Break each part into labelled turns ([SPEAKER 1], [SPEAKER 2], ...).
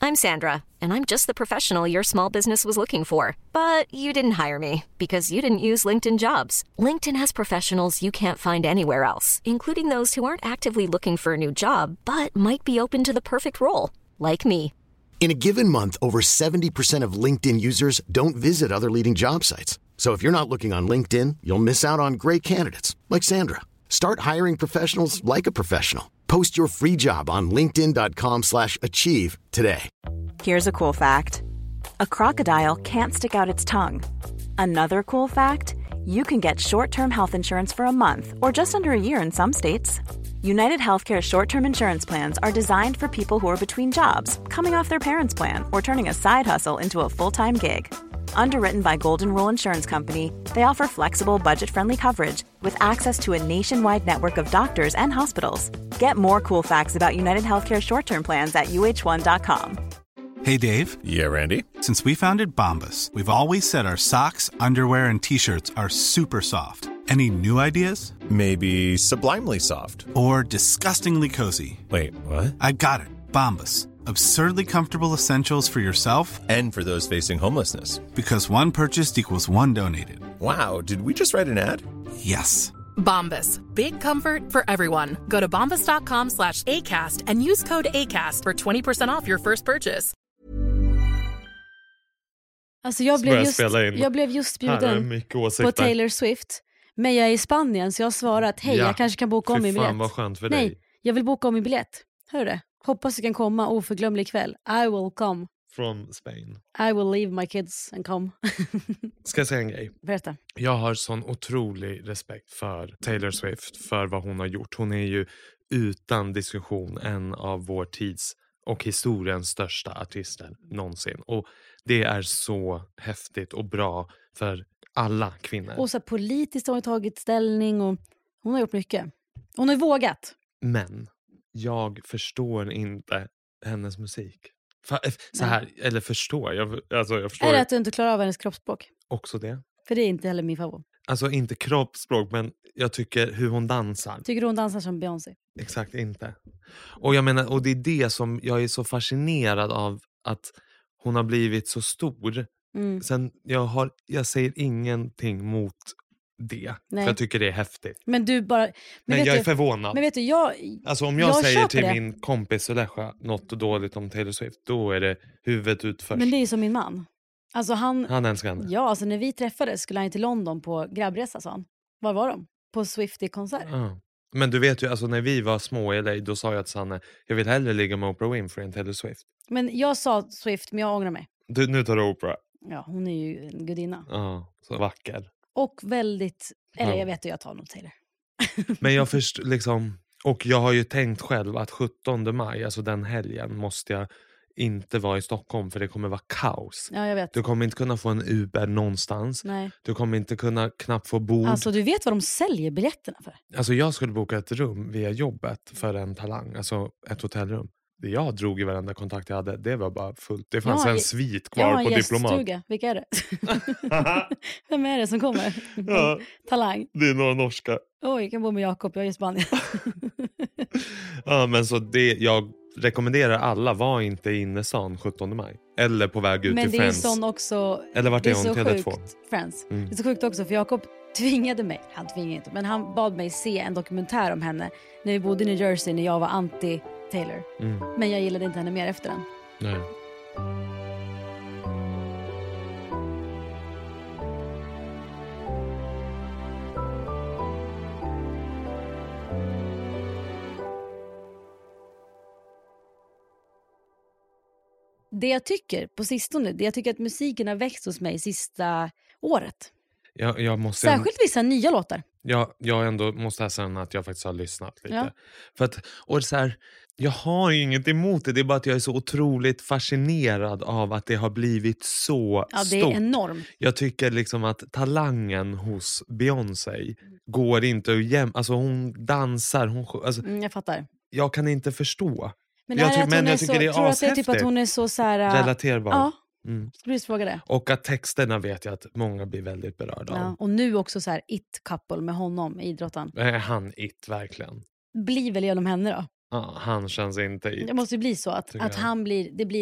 [SPEAKER 1] I'm Sandra, and I'm just the professional your small business was looking for. But you didn't hire me because you didn't use LinkedIn Jobs. LinkedIn has professionals you can't find anywhere else, including those who aren't actively looking for a new job, but might be open to the perfect role, like me.
[SPEAKER 2] In a given month, over 70% of LinkedIn users don't visit other leading job sites. So if you're not looking on LinkedIn, you'll miss out on great candidates like Sandra. Start hiring professionals like a professional. Post your free job on linkedin.com/achieve today.
[SPEAKER 3] Here's a cool fact. A crocodile can't stick out its tongue. Another cool fact, you can get short-term health insurance for a month or just under a year in some states. United Healthcare short-term insurance plans are designed for people who are between jobs, coming off their parents' plan, or turning a side hustle into a full-time gig. Underwritten by Golden Rule Insurance Company, they offer flexible, budget-friendly coverage with access to a nationwide network of doctors and hospitals. Get more cool facts about United Healthcare short-term plans at uh1.com.
[SPEAKER 4] Hey, Dave.
[SPEAKER 5] Yeah, Randy.
[SPEAKER 4] Since we founded Bombas, we've always said our socks, underwear, and T-shirts are super soft. Any new ideas?
[SPEAKER 5] Maybe sublimely soft.
[SPEAKER 4] Or disgustingly cozy.
[SPEAKER 5] Wait, what?
[SPEAKER 4] I got it. Bombas. Absurdly comfortable essentials for yourself
[SPEAKER 5] And for those facing homelessness.
[SPEAKER 4] Because one purchased equals one donated.
[SPEAKER 5] Wow, did we just write an ad?
[SPEAKER 4] Yes.
[SPEAKER 6] Bombas. Big comfort for everyone. Go to bombas.com/ACAST and use code ACAST for 20% off your first purchase.
[SPEAKER 7] Alltså jag blev just bjuden på Taylor Swift. Men jag är i Spanien så jag har svarat hej, jag kanske kan boka om min biljett.
[SPEAKER 8] Vad skönt för
[SPEAKER 7] dig.
[SPEAKER 8] Nej,
[SPEAKER 7] jag vill boka om min biljett. Hör du det? Hoppas du kan komma oförglömlig kväll. I will come.
[SPEAKER 8] From Spain.
[SPEAKER 7] I will leave my kids and come.
[SPEAKER 8] Ska jag säga en grej?
[SPEAKER 7] Berätta.
[SPEAKER 8] Jag har sån otrolig respekt för Taylor Swift, för vad hon har gjort. Hon är ju utan diskussion en av vår tids och historiens största artister någonsin. Och det är så häftigt och bra för alla kvinnor.
[SPEAKER 7] Och så politiskt har hon tagit ställning och hon har gjort mycket. Hon har ju vågat.
[SPEAKER 8] Men jag förstår inte hennes musik. Så här, eller förstår. Jag förstår.
[SPEAKER 7] Är det att du inte klarar av hennes kroppsspråk?
[SPEAKER 8] Också det.
[SPEAKER 7] För det är inte heller min favorit.
[SPEAKER 8] Alltså inte kroppsspråk, men jag tycker hur hon dansar.
[SPEAKER 7] Tycker du hon dansar som Beyoncé?
[SPEAKER 8] Exakt inte. Och jag menar, och det är det som jag är så fascinerad av, att hon har blivit så stor. Sen jag säger ingenting mot det.
[SPEAKER 7] Nej.
[SPEAKER 8] För jag tycker det är häftigt.
[SPEAKER 7] Men du bara...
[SPEAKER 8] Men jag är förvånad.
[SPEAKER 7] Men vet du,
[SPEAKER 8] alltså om jag säger till
[SPEAKER 7] det.
[SPEAKER 8] min kompis Suleja något dåligt om Taylor Swift, då är det huvudet ut först.
[SPEAKER 7] Men det är som min man. Alltså han
[SPEAKER 8] älskar henne.
[SPEAKER 7] Ja, alltså när vi träffades skulle han till London på grabbresa, sa han. Var var de? På Swiftie-konsert.
[SPEAKER 8] Ja. Men du vet ju, alltså när vi var små i LA, då sa jag till Sanne, jag vill hellre ligga med Oprah Winfrey än Taylor Swift.
[SPEAKER 7] Men jag sa Swift, men jag ångrar mig.
[SPEAKER 8] Nu tar du Oprah.
[SPEAKER 7] Ja, hon är ju en gudinna.
[SPEAKER 8] Ja, så vacker.
[SPEAKER 7] Och väldigt, eller jag vet att jag tar nog Taylor.
[SPEAKER 8] Men jag förstår liksom, och jag har ju tänkt själv att 17 maj, alltså den helgen, måste jag inte vara i Stockholm, för det kommer vara kaos.
[SPEAKER 7] Ja, jag vet.
[SPEAKER 8] Du kommer inte kunna få en Uber någonstans.
[SPEAKER 7] Nej.
[SPEAKER 8] Du kommer inte kunna knappt få bord.
[SPEAKER 7] Alltså du vet vad de säljer biljetterna för?
[SPEAKER 8] Alltså jag skulle boka ett rum via jobbet för en talang, alltså ett hotellrum. Det jag drog i varenda kontakt jag hade, det var bara fullt. Det fanns en svit kvar på Diplomat.
[SPEAKER 7] Stuga. Vilka är det? Vem är det som kommer?
[SPEAKER 8] Ja,
[SPEAKER 7] talang.
[SPEAKER 8] Det är några norska.
[SPEAKER 7] Oj, jag kan bo med Jakob, jag är i Spanien.
[SPEAKER 8] Ja, men så det, jag rekommenderar alla, var inte i innestan 17 maj. Eller på väg ut till Friends.
[SPEAKER 7] Men det är sån också...
[SPEAKER 8] Eller vart är hon? Tele2.
[SPEAKER 7] Friends. Det är så sjukt också, för Jakob tvingade mig, han tvingade inte, men han bad mig se en dokumentär om henne när vi bodde i New Jersey, när jag var anti-Taylor. Men jag gillade inte henne mer efter den.
[SPEAKER 8] Nej.
[SPEAKER 7] Det jag tycker på sistone, jag tycker att musiken har växt hos mig sista året.
[SPEAKER 8] Jag måste
[SPEAKER 7] särskilt vissa nya låtar.
[SPEAKER 8] Jag ändå måste erkänna att jag faktiskt har lyssnat lite. Ja. För att, och så här, jag har inget emot det. Det är bara att jag är så otroligt fascinerad av att det har blivit så stort.
[SPEAKER 7] Ja, det är enormt.
[SPEAKER 8] Jag tycker liksom att talangen hos Beyoncé går inte att alltså hon dansar. Alltså,
[SPEAKER 7] jag fattar.
[SPEAKER 8] Jag kan inte förstå.
[SPEAKER 7] Men jag tycker det är ashäftigt. Tror att det är typ att hon är så här...
[SPEAKER 8] relaterbar.
[SPEAKER 7] Ja. Skulle fråga det.
[SPEAKER 8] Och att texterna vet jag att många blir väldigt berörda av.
[SPEAKER 7] Och nu också så här it-couple med honom, idrotten.
[SPEAKER 8] Är han verkligen?
[SPEAKER 7] Blir väl genom henne då?
[SPEAKER 8] Ja, han känns inte it.
[SPEAKER 7] Det måste ju bli så att han blir, det blir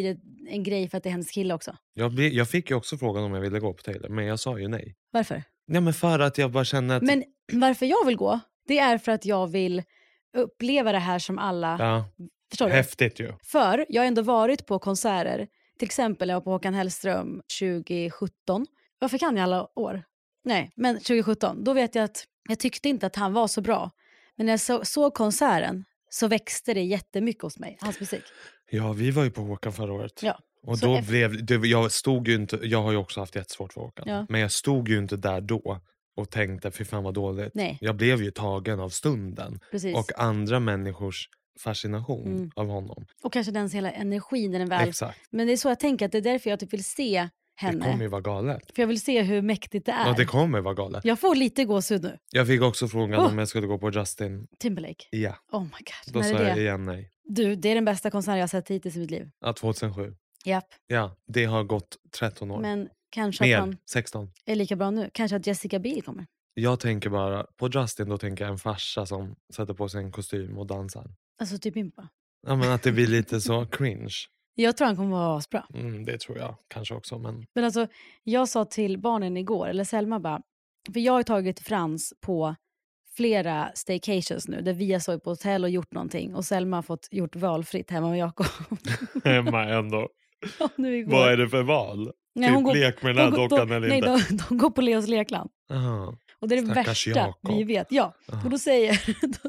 [SPEAKER 7] en grej för att det är hennes kille också.
[SPEAKER 8] Jag fick ju också frågan om jag ville gå på Taylor, men jag sa ju nej.
[SPEAKER 7] Varför?
[SPEAKER 8] Ja, men för att jag bara känner att...
[SPEAKER 7] Men varför jag vill gå, det är för att jag vill uppleva det här som alla...
[SPEAKER 8] Ja,
[SPEAKER 7] förstår du?
[SPEAKER 8] häftigt ju.
[SPEAKER 7] För jag har ändå varit på konserter. Till exempel jag var på Håkan Hellström 2017. Varför kan jag alla år? Nej, men 2017. Då vet jag att jag tyckte inte att han var så bra. Men när jag såg konserten så växte det jättemycket hos mig, hans musik.
[SPEAKER 8] Ja, vi var ju på Håkan förra året.
[SPEAKER 7] Ja.
[SPEAKER 8] Och
[SPEAKER 7] Så
[SPEAKER 8] då jag stod ju inte, jag har ju också haft jättesvårt för Håkan.
[SPEAKER 7] Ja.
[SPEAKER 8] Men jag stod ju inte där då och tänkte, fy fan vad dåligt.
[SPEAKER 7] Nej.
[SPEAKER 8] Jag blev ju tagen av stunden.
[SPEAKER 7] Precis.
[SPEAKER 8] Och andra människors fascination av honom.
[SPEAKER 7] Och kanske den hela energin den väl.
[SPEAKER 8] Exakt.
[SPEAKER 7] Men det är så jag tänker att det är därför jag typ vill se henne.
[SPEAKER 8] Det kommer ju vara galet.
[SPEAKER 7] För jag vill se hur mäktigt det är.
[SPEAKER 8] Ja, det kommer vara galet.
[SPEAKER 7] Jag får lite gåshud nu.
[SPEAKER 8] Jag fick också frågan om jag skulle gå på Justin.
[SPEAKER 7] Timberlake.
[SPEAKER 8] Ja.
[SPEAKER 7] Oh my god.
[SPEAKER 8] Då
[SPEAKER 7] När
[SPEAKER 8] sa
[SPEAKER 7] är
[SPEAKER 8] jag
[SPEAKER 7] det?
[SPEAKER 8] igen nej.
[SPEAKER 7] Du, det är den bästa konserten jag har sett hittills i mitt liv.
[SPEAKER 8] Ja, 2007.
[SPEAKER 7] Japp.
[SPEAKER 8] Ja, det har gått 13 år.
[SPEAKER 7] Men kanske att
[SPEAKER 8] Mer,
[SPEAKER 7] han
[SPEAKER 8] 16.
[SPEAKER 7] är lika bra nu. Kanske att Jessica Biel kommer.
[SPEAKER 8] Jag tänker bara, på Justin då tänker jag en farsa som sätter på sig en kostym och dansar.
[SPEAKER 7] Alltså typ Impa.
[SPEAKER 8] Ja, men att det blir lite så cringe.
[SPEAKER 7] Jag tror han kommer vara asbra.
[SPEAKER 8] Det tror jag kanske också.
[SPEAKER 7] Men alltså, jag sa till barnen igår, eller Selma bara, för jag har tagit Frans på flera staycations nu, där vi har sovit på hotell och gjort någonting. Och Selma har fått gjort valfritt hemma med Jakob.
[SPEAKER 8] Hemma ändå.
[SPEAKER 7] Ja, nu igår.
[SPEAKER 8] Vad är det för val?
[SPEAKER 7] Nej,
[SPEAKER 8] typ lek med den här dockan eller
[SPEAKER 7] nej,
[SPEAKER 8] inte?
[SPEAKER 7] de går på Leos lekland.
[SPEAKER 8] Aha.
[SPEAKER 7] Och det är det
[SPEAKER 8] Stackars
[SPEAKER 7] värsta
[SPEAKER 8] Jakob.
[SPEAKER 7] vi vet. Ja. Och då säger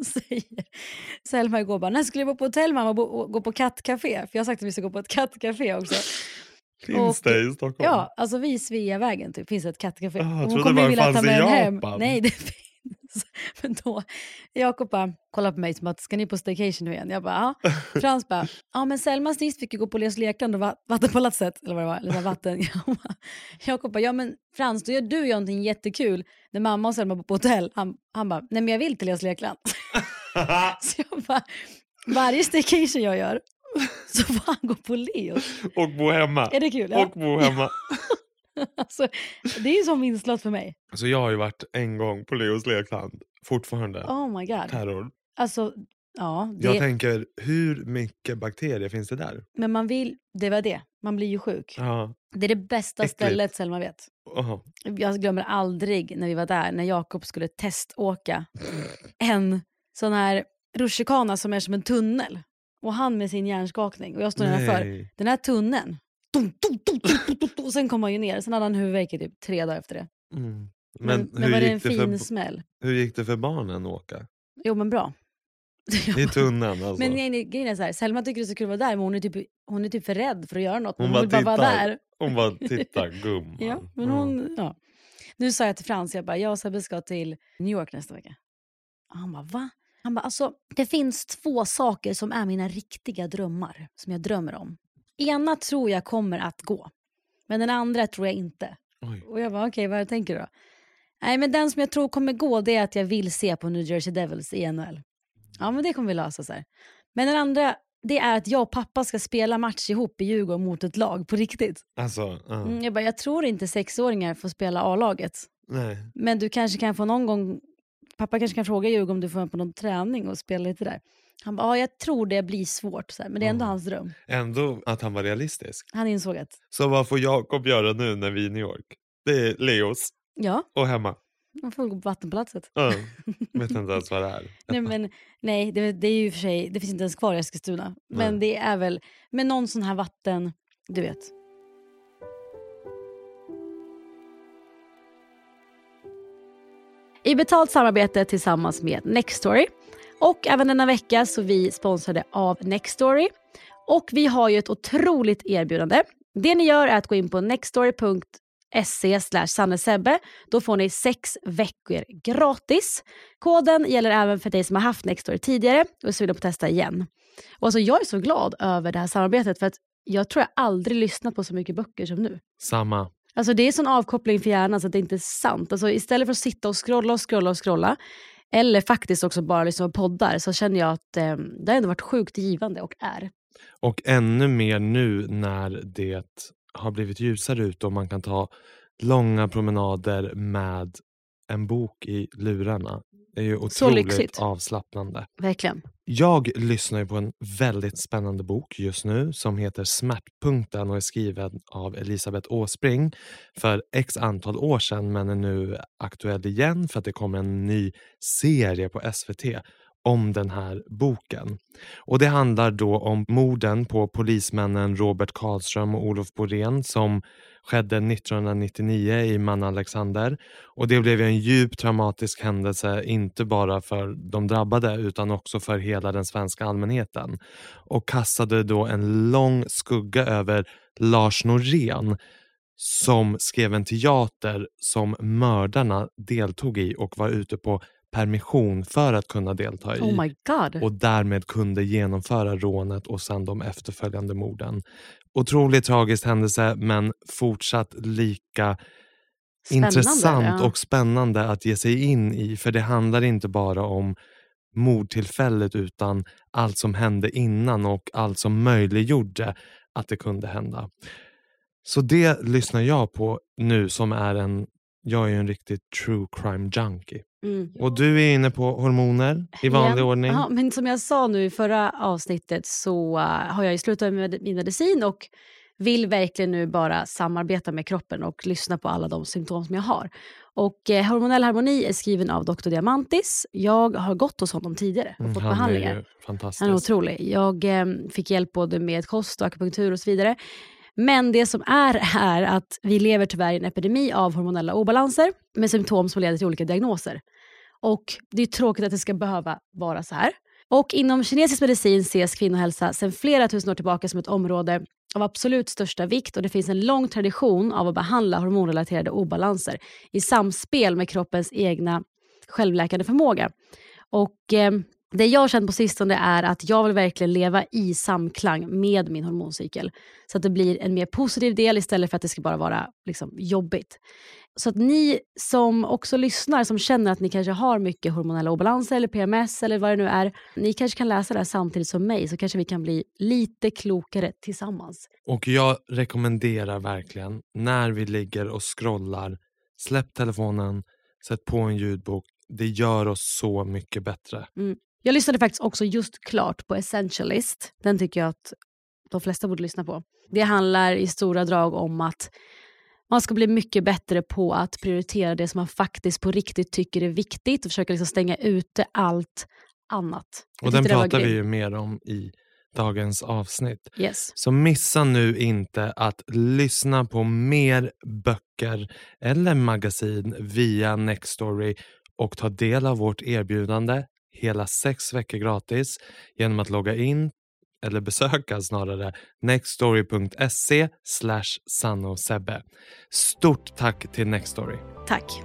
[SPEAKER 7] Selma igår bara, när skulle jag vara på hotell mamma och gå på kattcafé? För jag har sagt att vi ska gå på ett kattcafé också.
[SPEAKER 8] Finns det i Stockholm?
[SPEAKER 7] Ja, alltså vid Sveavägen typ, finns ett kattcafé.
[SPEAKER 8] Jag trodde det bara fanns i Japan.
[SPEAKER 7] Nej, det finns. Men då, Jakob bara kollar på mig som att, ska ni på staycation nu igen? Jag bara, ja. Frans bara, ja men Selma sist fick ju gå på Leos lekland och vattenpalatset, eller vad det var, eller vatten. Jakob bara, ja men Frans, då gör du ju någonting jättekul när mamma och Selma bor på hotell. Han bara, nej men jag vill till Leos lekland. Så jag bara, varje staycation jag gör så får han gå på Leos.
[SPEAKER 8] Och bo hemma.
[SPEAKER 7] Är det kul? Ja.
[SPEAKER 8] Och bo hemma.
[SPEAKER 7] Alltså, det är ju som vinstlott för mig.
[SPEAKER 8] Alltså jag har ju varit en gång på Leos lekland. Fortfarande.
[SPEAKER 7] Oh my god.
[SPEAKER 8] Terror.
[SPEAKER 7] Alltså, ja.
[SPEAKER 8] Jag tänker, hur mycket bakterier finns det där?
[SPEAKER 7] Men man vill, det var det. Man blir ju sjuk.
[SPEAKER 8] Ja.
[SPEAKER 7] Det är det bästa
[SPEAKER 8] Äckligt.
[SPEAKER 7] stället Selma vet.
[SPEAKER 8] Aha.
[SPEAKER 7] Jag glömmer aldrig när vi var där, när Jakob skulle teståka en sån här rutschkana som är som en tunnel. Och han med sin hjärnskakning. Och jag står nedanför. Den här tunneln. Och sen kom han ju ner. Sen hade han huvudvärk i typ 3 dagar efter det. Men var det en fin smäll?
[SPEAKER 8] Hur gick det för barnen att åka?
[SPEAKER 7] Jo men bra.
[SPEAKER 8] I tunneln alltså.
[SPEAKER 7] Men grejen är så här, Selma tycker det är så kul att vara där, men hon är typ för rädd för att göra något.
[SPEAKER 8] Hon
[SPEAKER 7] vill bara vara där.
[SPEAKER 8] Hon bara tittar, gumman.
[SPEAKER 7] Ja, men ja. Nu sa jag till Frans, jag och Sebbe ska till New York nästa vecka. Och han bara, va? Han bara, alltså det finns 2 saker som är mina riktiga drömmar. Som jag drömmer om. Ena tror jag kommer att gå. Men den andra tror jag inte.
[SPEAKER 8] Oj.
[SPEAKER 7] Och jag bara, okej, vad tänker du då? Nej, men den som jag tror kommer gå, det är att jag vill se på New Jersey Devils i NHL. Ja, men det kommer vi lösa så här. Men den andra, det är att jag och pappa ska spela match ihop i Djurgården mot ett lag på riktigt.
[SPEAKER 8] Alltså,
[SPEAKER 7] jag tror inte 6-åringar får spela A-laget.
[SPEAKER 8] Nej.
[SPEAKER 7] Men du kanske kan få någon gång, pappa kanske kan fråga Djurgården om du får på någon träning och spela lite där. Han bara, ja jag tror det blir svårt så här, men det är ändå hans dröm.
[SPEAKER 8] Ändå att han var realistisk.
[SPEAKER 7] Han insåg att.
[SPEAKER 8] Så vad får Jakob göra nu när vi är i New York? Det är Leos.
[SPEAKER 7] Ja.
[SPEAKER 8] Och hemma.
[SPEAKER 7] Man får gå på vattenpalatset.
[SPEAKER 8] Ja, vet inte ens vad det är.
[SPEAKER 7] Nej, det är ju för sig, det finns inte ens kvar i Eskilstuna. Men det är väl, med någon sån här vatten, du vet. I betalt samarbete tillsammans med Nextory. Och även denna vecka så vi sponsrade av Nextory. Och vi har ju ett otroligt erbjudande. Det ni gör är att gå in på nextory.se/sannesebbe. Då får ni 6 veckor gratis. Koden gäller även för dig som har haft Nextory tidigare och så vill de testa igen. Och alltså jag är så glad över det här samarbetet för att jag tror jag aldrig lyssnat på så mycket böcker som nu.
[SPEAKER 8] Samma.
[SPEAKER 7] Alltså det är sån avkoppling för hjärnan så att det inte är sant. Alltså istället för att sitta och scrolla eller faktiskt också bara lyssna på poddar så känner jag att det har ändå varit sjukt givande och är.
[SPEAKER 8] Och ännu mer nu när det har blivit ljusare ut och man kan ta långa promenader med en bok i lurarna. Det är ju
[SPEAKER 7] Så
[SPEAKER 8] otroligt
[SPEAKER 7] lyxigt.
[SPEAKER 8] avslappnande.
[SPEAKER 7] Verkligen.
[SPEAKER 8] Jag lyssnar ju på en väldigt spännande bok just nu som heter Smärtpunkten och är skriven av Elisabeth Åsbring för x antal år sedan, men är nu aktuell igen för att det kommer en ny serie på SVT om den här boken. Och det handlar då om morden på polismännen Robert Karlström och Olof Borén som skedde 1999 i Man Alexander. Och det blev en djup traumatisk händelse, inte bara för de drabbade utan också för hela den svenska allmänheten. Och kastade då en lång skugga över Lars Norén som skrev en teater som mördarna deltog i och var ute på permission för att kunna delta i.
[SPEAKER 7] Oh my God.
[SPEAKER 8] Och därmed kunde genomföra rånet och sen de efterföljande morden. Otroligt tragisk händelse, men fortsatt lika intressant och spännande att ge sig in i. För det handlar inte bara om mordtillfället utan allt som hände innan och allt som möjliggjorde att det kunde hända. Så det lyssnar jag på nu som jag är en riktigt true crime junkie. Och du är inne på hormoner i vanlig ordning.
[SPEAKER 7] Ja, men som jag sa nu i förra avsnittet så har jag ju slutat med min medicin och vill verkligen nu bara samarbeta med kroppen och lyssna på alla de symptom som jag har. Och Hormonell harmoni är skriven av Dr. Diamantis. Jag har gått hos honom tidigare och fått behandlingar.
[SPEAKER 8] Han är ju fantastisk.
[SPEAKER 7] Han är otrolig. Jag fick hjälp både med kost och akupunktur och så vidare. Men det som är att vi lever tyvärr i en epidemi av hormonella obalanser med symptom som leder till olika diagnoser. Och det är tråkigt att det ska behöva vara så här. Och inom kinesisk medicin ses kvinnohälsa sedan flera tusen år tillbaka som ett område av absolut största vikt. Och det finns en lång tradition av att behandla hormonrelaterade obalanser i samspel med kroppens egna självläkande förmåga. Och det jag har känt på sistone är att jag vill verkligen leva i samklang med min hormoncykel. Så att det blir en mer positiv del istället för att det ska bara vara liksom jobbigt. Så att ni som också lyssnar, som känner att ni kanske har mycket hormonella obalanser eller PMS eller vad det nu är. Ni kanske kan läsa det här samtidigt som mig, så kanske vi kan bli lite klokare tillsammans.
[SPEAKER 8] Och jag rekommenderar verkligen, när vi ligger och scrollar, släpp telefonen, sätt på en ljudbok. Det gör oss så mycket bättre.
[SPEAKER 7] Jag lyssnade faktiskt också just klart på Essentialist. Den tycker jag att de flesta borde lyssna på. Det handlar i stora drag om att man ska bli mycket bättre på att prioritera det som man faktiskt på riktigt tycker är viktigt och försöka liksom stänga ute allt annat.
[SPEAKER 8] Och den pratar vi ju mer om i dagens avsnitt.
[SPEAKER 7] Yes.
[SPEAKER 8] Så missa nu inte att lyssna på mer böcker eller magasin via Nextory och ta del av vårt erbjudande hela 6 veckor gratis genom att logga in eller besöka snarare nextory.se/sannosebbe. Stort tack till Nextory.
[SPEAKER 7] Tack.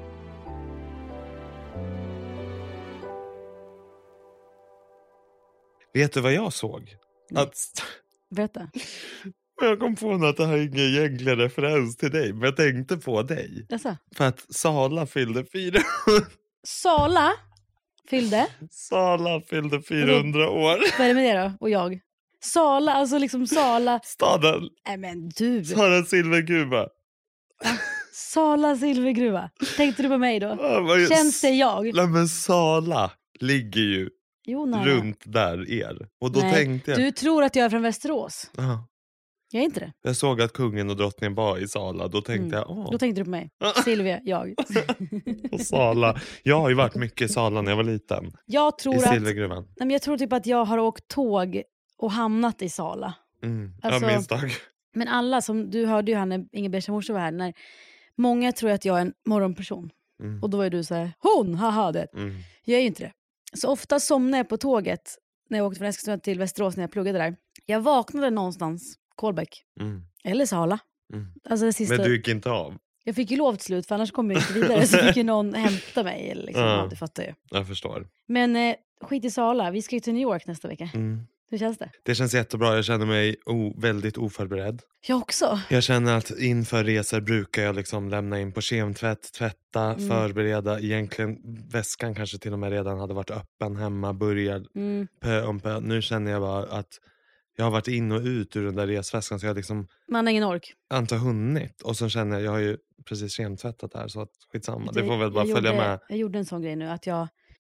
[SPEAKER 8] Vet du vad jag såg?
[SPEAKER 7] Berätta.
[SPEAKER 8] Jag kom på att det här är ingen egentligen referens till dig, men jag tänkte på dig.
[SPEAKER 7] Jaså?
[SPEAKER 8] För att Sala fyllde 400.
[SPEAKER 7] Sala fyllde
[SPEAKER 8] 400 år.
[SPEAKER 7] Vad är det med det då? Och jag? Sala, alltså liksom Sala.
[SPEAKER 8] Staden.
[SPEAKER 7] Nej men du.
[SPEAKER 8] Sala Silvergruva.
[SPEAKER 7] Sala Silvergruva. Tänkte du på mig då? Känns det jag?
[SPEAKER 8] Nej men Sala ligger ju runt där er. Och då tänkte jag.
[SPEAKER 7] Du tror att jag är från Västerås.
[SPEAKER 8] Ja.
[SPEAKER 7] Jag är inte det.
[SPEAKER 8] Jag såg att kungen och drottningen var i Sala. Då tänkte jag.
[SPEAKER 7] Då tänkte du på mig. Silvia, jag.
[SPEAKER 8] Och Sala. Jag har ju varit mycket i Sala när jag var liten.
[SPEAKER 7] Jag tror
[SPEAKER 8] i Silvergruvan.
[SPEAKER 7] Nej, men jag tror typ att jag har åkt tåg och hamnat i Sala.
[SPEAKER 8] Alltså, jag misstag.
[SPEAKER 7] Men alla, som du hörde ju när Ingebergs morsa var här. När många tror att jag är en morgonperson. Och då är du så här, hon, haha det. Jag är ju inte det. Så ofta somnade jag på tåget när jag åkte från Eskilstuna till Västerås när jag pluggade där. Jag vaknade någonstans, Kolbäck. Eller Sala. Alltså det sista...
[SPEAKER 8] Men du gick inte av?
[SPEAKER 7] Jag fick ju lov till slut, för annars kom jag inte vidare. Så fick ju någon hämta mig. Eller liksom. Ja, det fattar jag.
[SPEAKER 8] Jag förstår.
[SPEAKER 7] Men skit i Sala, vi ska ju till New York nästa vecka. Hur känns det?
[SPEAKER 8] Det känns jättebra, jag känner mig väldigt oförberedd.
[SPEAKER 7] Jag också.
[SPEAKER 8] Jag känner att inför resor brukar jag liksom lämna in på kemtvätt, tvätta, förbereda. Egentligen väskan kanske till och med redan hade varit öppen hemma, börjad pö om pö. Nu känner jag bara att jag har varit in och ut ur den där resväskan, så jag liksom...
[SPEAKER 7] Man har ingen ork.
[SPEAKER 8] Inte hunnit. Och så känner jag har ju precis kemtvättat här, så att skitsamma. Det får väl bara följa med.
[SPEAKER 7] Jag gjorde en sån grej nu, att jag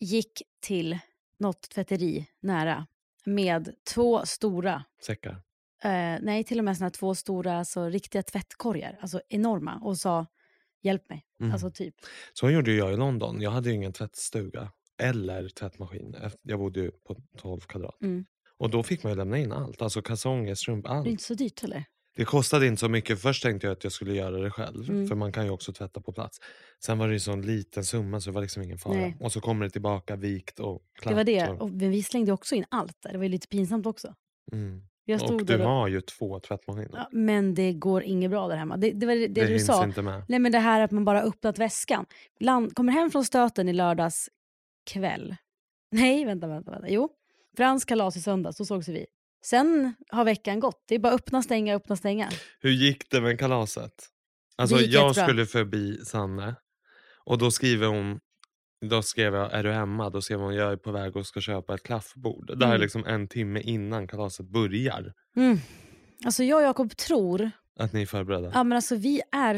[SPEAKER 7] gick till något tvätteri nära med 2 stora...
[SPEAKER 8] Säckar.
[SPEAKER 7] Nej, till och med såna 2 stora alltså, riktiga tvättkorgar. Alltså enorma. Och sa, hjälp mig. Alltså typ.
[SPEAKER 8] Så gjorde jag i London. Jag hade ju ingen tvättstuga. Eller tvättmaskin. Jag bodde ju på 12 kvadrat. Och då fick man ju lämna in allt. Alltså kalsonger, strump, allt.
[SPEAKER 7] Det är inte så dyrt eller?
[SPEAKER 8] Det kostade inte så mycket. Först tänkte jag att jag skulle göra det själv. För man kan ju också tvätta på plats. Sen var det ju sån liten summa så det var liksom ingen fara.
[SPEAKER 7] Nej.
[SPEAKER 8] Och så kommer det tillbaka vikt och klart.
[SPEAKER 7] Det var det. Och vi slängde också in allt där. Det var ju lite pinsamt också. Jag stod
[SPEAKER 8] Och
[SPEAKER 7] där
[SPEAKER 8] du har ju 2 tvättmaskiner.
[SPEAKER 7] Ja, men det går inget bra där hemma. Det var det du
[SPEAKER 8] hinns
[SPEAKER 7] sa.
[SPEAKER 8] inte med.
[SPEAKER 7] Nej, men det här att man bara öppnat väskan. Kommer hem från stöten i lördags kväll. Nej, vänta. Jo, Frans kalas i söndags, så sågs vi. Sen har veckan gått. Det är bara öppna, stänga.
[SPEAKER 8] Hur gick det med kalaset? Alltså
[SPEAKER 7] Det gick
[SPEAKER 8] jag
[SPEAKER 7] jättebra.
[SPEAKER 8] skulle förbi Sanne. Och då skriver hon... Då skrev jag, är du hemma? Då skrev hon, jag är på väg och ska köpa ett klaffbord. Det här är liksom 1 timme innan kalaset börjar.
[SPEAKER 7] Alltså jag och Jakob tror...
[SPEAKER 8] Att ni är förberedda.
[SPEAKER 7] Ja, men alltså vi är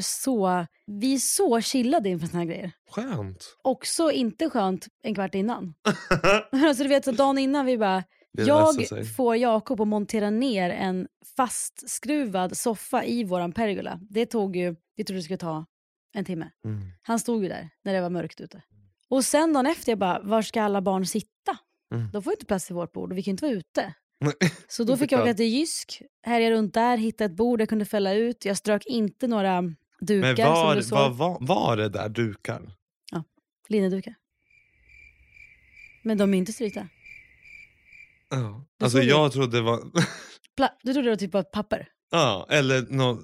[SPEAKER 7] så chillade inför såna här grejer.
[SPEAKER 8] Skönt.
[SPEAKER 7] Också inte skönt en kvart innan. Alltså du vet, så dagen innan vi bara...
[SPEAKER 8] Det
[SPEAKER 7] Jag
[SPEAKER 8] löser sig.
[SPEAKER 7] får Jakob att montera ner en fastskruvad soffa i våran pergola. Det tog ju, vi trodde det skulle ta 1 timme. Han stod ju där när det var mörkt ute. Och sen dagen efter jag bara, var ska alla barn sitta? De får ju inte plats i vårt bord och vi kan inte vara ute. Så då fick jag åka till Jysk, härja runt där, hitta ett bord jag kunde fälla ut. Jag strök inte några dukar.
[SPEAKER 8] Men
[SPEAKER 7] som du såg.
[SPEAKER 8] var det där dukar?
[SPEAKER 7] Ja, linnedukar. Men de är inte stryta.
[SPEAKER 8] Ja. Alltså jag trodde det var...
[SPEAKER 7] Du trodde det var typ av papper?
[SPEAKER 8] Ja, eller någon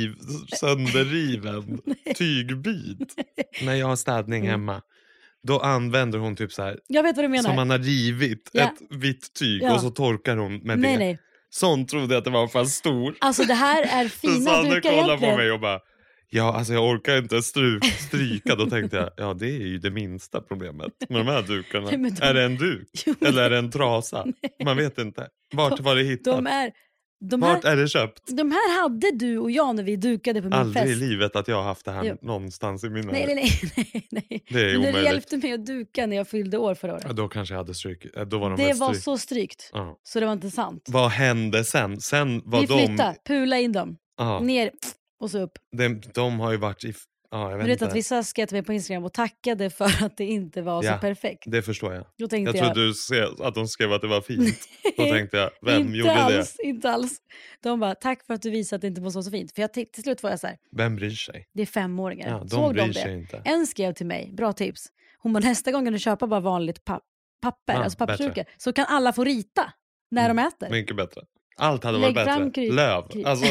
[SPEAKER 8] sönderriven tygbit. När jag har städning hemma. Då använder hon typ så här.
[SPEAKER 7] Jag vet vad du menar.
[SPEAKER 8] Som man har rivit ett vitt tyg och så torkar hon med det.
[SPEAKER 7] Nej.
[SPEAKER 8] Sånt trodde jag att det var för stor.
[SPEAKER 7] Alltså det här är fina
[SPEAKER 8] Sanne
[SPEAKER 7] dukar
[SPEAKER 8] kollade
[SPEAKER 7] egentligen.
[SPEAKER 8] på mig och bara, ja alltså jag orkar inte stryka. Då tänkte jag, ja det är ju det minsta problemet med de här dukarna.
[SPEAKER 7] Nej, men
[SPEAKER 8] är det en duk? Eller är det en trasa? Man vet inte. Vart var det hittat? Vart är det köpt?
[SPEAKER 7] De här hade du och jag när vi dukade på min
[SPEAKER 8] Aldrig
[SPEAKER 7] fest.
[SPEAKER 8] i livet att jag har haft det här
[SPEAKER 7] Jo.
[SPEAKER 8] någonstans i mina...
[SPEAKER 7] Nej.
[SPEAKER 8] Det är
[SPEAKER 7] Men
[SPEAKER 8] omöjligt.
[SPEAKER 7] du hjälpte mig att duka när jag fyllde år förra året.
[SPEAKER 8] Ja, då kanske jag hade stryk. Då var de
[SPEAKER 7] Det
[SPEAKER 8] väl
[SPEAKER 7] var
[SPEAKER 8] stryk.
[SPEAKER 7] så strykt.
[SPEAKER 8] Ja.
[SPEAKER 7] Så det var inte sant.
[SPEAKER 8] Vad hände sen? Sen var
[SPEAKER 7] Vi flyttade, pula in dem.
[SPEAKER 8] Ja.
[SPEAKER 7] Ner och så upp.
[SPEAKER 8] De har ju varit i... Ja, jag
[SPEAKER 7] Du
[SPEAKER 8] vet
[SPEAKER 7] vet
[SPEAKER 8] inte.
[SPEAKER 7] att vissa skrev till mig på Instagram och tackade för att det inte var så perfekt.
[SPEAKER 8] Det förstår jag.
[SPEAKER 7] Då tänkte
[SPEAKER 8] Jag trodde att de skrev att det var fint. Då tänkte jag, vem gjorde det?
[SPEAKER 7] Inte alls. De bara, tack för att du visade att det inte måste vara så fint. För jag till slut var jag så här,
[SPEAKER 8] Vem bryr sig?
[SPEAKER 7] det är 5-åringar.
[SPEAKER 8] Ja, de
[SPEAKER 7] Såg
[SPEAKER 8] bryr
[SPEAKER 7] de
[SPEAKER 8] sig
[SPEAKER 7] det?
[SPEAKER 8] inte.
[SPEAKER 7] En skrev till mig, bra tips. Hon bara, nästa gång kan du köpa bara vanligt papper, alltså pappersdukar. Så kan alla få rita när de äter.
[SPEAKER 8] Mycket bättre. Allt hade varit
[SPEAKER 7] Lägg fram
[SPEAKER 8] bättre. Löv. Alltså,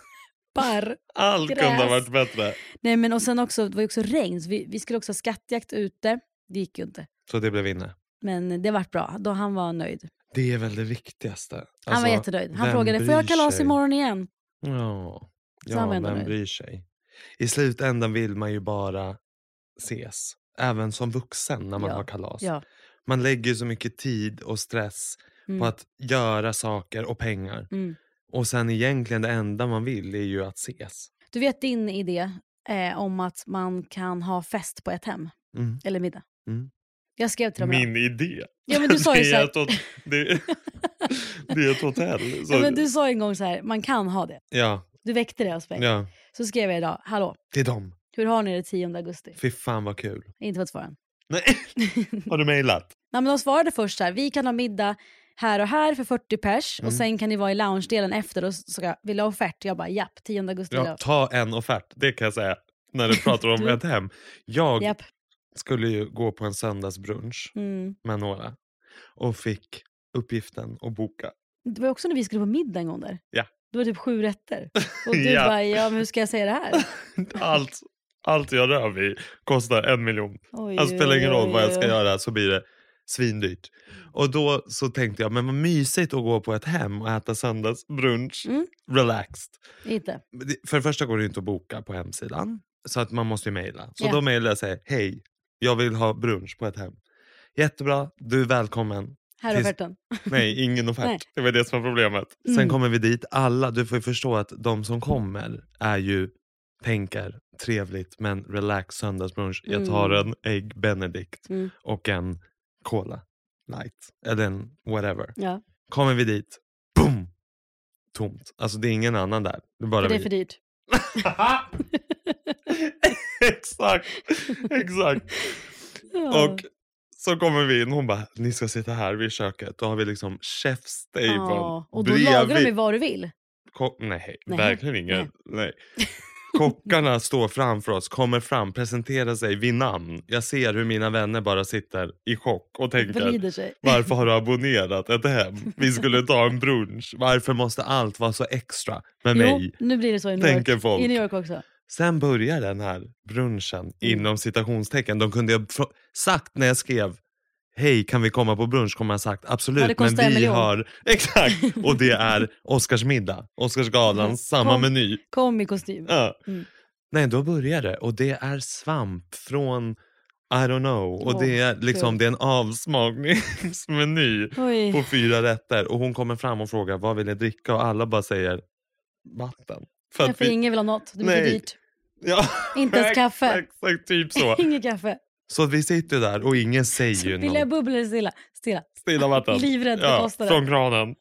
[SPEAKER 8] allt
[SPEAKER 7] gräs.
[SPEAKER 8] kunde ha varit bättre.
[SPEAKER 7] Nej, men och sen också, det var ju också regn. Så vi skulle också ha skattjakt ute. Det gick ju inte.
[SPEAKER 8] Så det blev inne.
[SPEAKER 7] Men det vart bra. Då han var nöjd.
[SPEAKER 8] Det är väl det viktigaste. Alltså,
[SPEAKER 7] Han var jättenöjd. Han
[SPEAKER 8] vem
[SPEAKER 7] frågade, får jag
[SPEAKER 8] bryr
[SPEAKER 7] kalas
[SPEAKER 8] sig?
[SPEAKER 7] imorgon igen?
[SPEAKER 8] Ja,
[SPEAKER 7] Så han var ändå
[SPEAKER 8] vem
[SPEAKER 7] nöjd.
[SPEAKER 8] bryr sig? I slutändan vill man ju bara ses. Även som vuxen när man har kalas.
[SPEAKER 7] Ja.
[SPEAKER 8] Man lägger så mycket tid och stress på att göra saker och pengar. Och sen egentligen det enda man vill är ju att ses.
[SPEAKER 7] Du vet din idé om att man kan ha fest på ett hem. Eller middag. Jag skrev till dem.
[SPEAKER 8] Min idé?
[SPEAKER 7] Ja, men du sa ju så här.
[SPEAKER 8] Det är ett hotell. Så...
[SPEAKER 7] Ja, men du sa en gång så här, man kan ha det.
[SPEAKER 8] Ja.
[SPEAKER 7] Du väckte det hos mig.
[SPEAKER 8] Ja.
[SPEAKER 7] Så skrev jag idag, hallå.
[SPEAKER 8] Till dem.
[SPEAKER 7] Hur har ni det 10 augusti?
[SPEAKER 8] Fy fan vad kul.
[SPEAKER 7] Inte fått svara än.
[SPEAKER 8] Nej. Har du mejlat?
[SPEAKER 7] Nej, men de svarade först så här, vi kan ha middag här och här för 40 pers. Och sen kan ni vara i lounge-delen efter och så vill ha offert. Jag bara, japp, 10 augusti.
[SPEAKER 8] Ja, ta en offert, det kan jag säga. När du pratar om ett hem. Jag skulle ju gå på en söndagsbrunch med några. Och fick uppgiften att boka.
[SPEAKER 7] Det var också när vi skulle på middag en gång där.
[SPEAKER 8] Ja.
[SPEAKER 7] Det var typ 7 rätter. Och du bara, ja men hur ska jag säga det här?
[SPEAKER 8] Allt jag rör vid kostar 1 miljon. Alltså spelar ingen roll vad jag ska göra så blir det svindyrt. Och då så tänkte jag, men vad mysigt att gå på ett hem och äta söndagsbrunch. Relaxed.
[SPEAKER 7] Inte.
[SPEAKER 8] För det första går det inte att boka på hemsidan. Så att man måste ju mejla. Så då mejlar jag och säger, hej, jag vill ha brunch på ett hem. Jättebra, du är välkommen.
[SPEAKER 7] Här är offerten.
[SPEAKER 8] Nej, ingen offert.
[SPEAKER 7] Nej.
[SPEAKER 8] Det var det som var problemet. Sen kommer vi dit. Alla, du får ju förstå att de som kommer är ju, tänker trevligt men relax söndagsbrunch. Jag tar en ägg benedict och en Cola light. Eller en whatever.
[SPEAKER 7] Ja.
[SPEAKER 8] Kommer vi dit. Boom! Tomt. Alltså det är ingen annan där. Det är bara
[SPEAKER 7] För det är
[SPEAKER 8] vi.
[SPEAKER 7] för dyrt.
[SPEAKER 8] Exakt.
[SPEAKER 7] Ja.
[SPEAKER 8] Och så kommer vi in. Hon bara, ni ska sitta här vid köket. Då har vi liksom chef's table.
[SPEAKER 7] Ja. Och då lagar de ju vad du vill.
[SPEAKER 8] Nej,
[SPEAKER 7] Nej.
[SPEAKER 8] verkligen ingen. Nej. Kockarna står framför oss, kommer fram, presenterar sig vid namn. Jag ser hur mina vänner bara sitter i chock och tänker,
[SPEAKER 7] Vrider sig.
[SPEAKER 8] varför har du abonnerat ett hem? Vi skulle ta en brunch. Varför måste allt vara så extra med mig?
[SPEAKER 7] Nu blir det så i New
[SPEAKER 8] Tänker
[SPEAKER 7] York.
[SPEAKER 8] folk.
[SPEAKER 7] I New York också.
[SPEAKER 8] Sen börjar den här brunchen inom citationstecken. De kunde jag sagt när jag skrev hej, kan vi komma på brunch? Kommer jag sagt absolut,
[SPEAKER 7] det
[SPEAKER 8] men
[SPEAKER 7] kostar 1
[SPEAKER 8] vi
[SPEAKER 7] miljon.
[SPEAKER 8] har exakt, och det är Oscarsmiddag, Oscarsgalan, samma meny.
[SPEAKER 7] Kom i kostym.
[SPEAKER 8] Ja.
[SPEAKER 7] Mm.
[SPEAKER 8] Nej, då börjar det och det är svamp från I don't know och det är liksom det är en avsmakningsmeny
[SPEAKER 7] Oj.
[SPEAKER 8] på 4 rätter och hon kommer fram och frågar vad vill ni dricka och alla bara säger vatten.
[SPEAKER 7] För ingen vill ha något. Det blir för dyrt.
[SPEAKER 8] Ja,
[SPEAKER 7] Inte ens kaffe.
[SPEAKER 8] Exakt, typ så.
[SPEAKER 7] Inget kaffe.
[SPEAKER 8] Så vi sitter där och ingen säger ju
[SPEAKER 7] Vill jag
[SPEAKER 8] något.
[SPEAKER 7] bubbla eller stilla?
[SPEAKER 8] Stilla vatten.
[SPEAKER 7] Livrädd för kostnader.
[SPEAKER 8] Från kranen.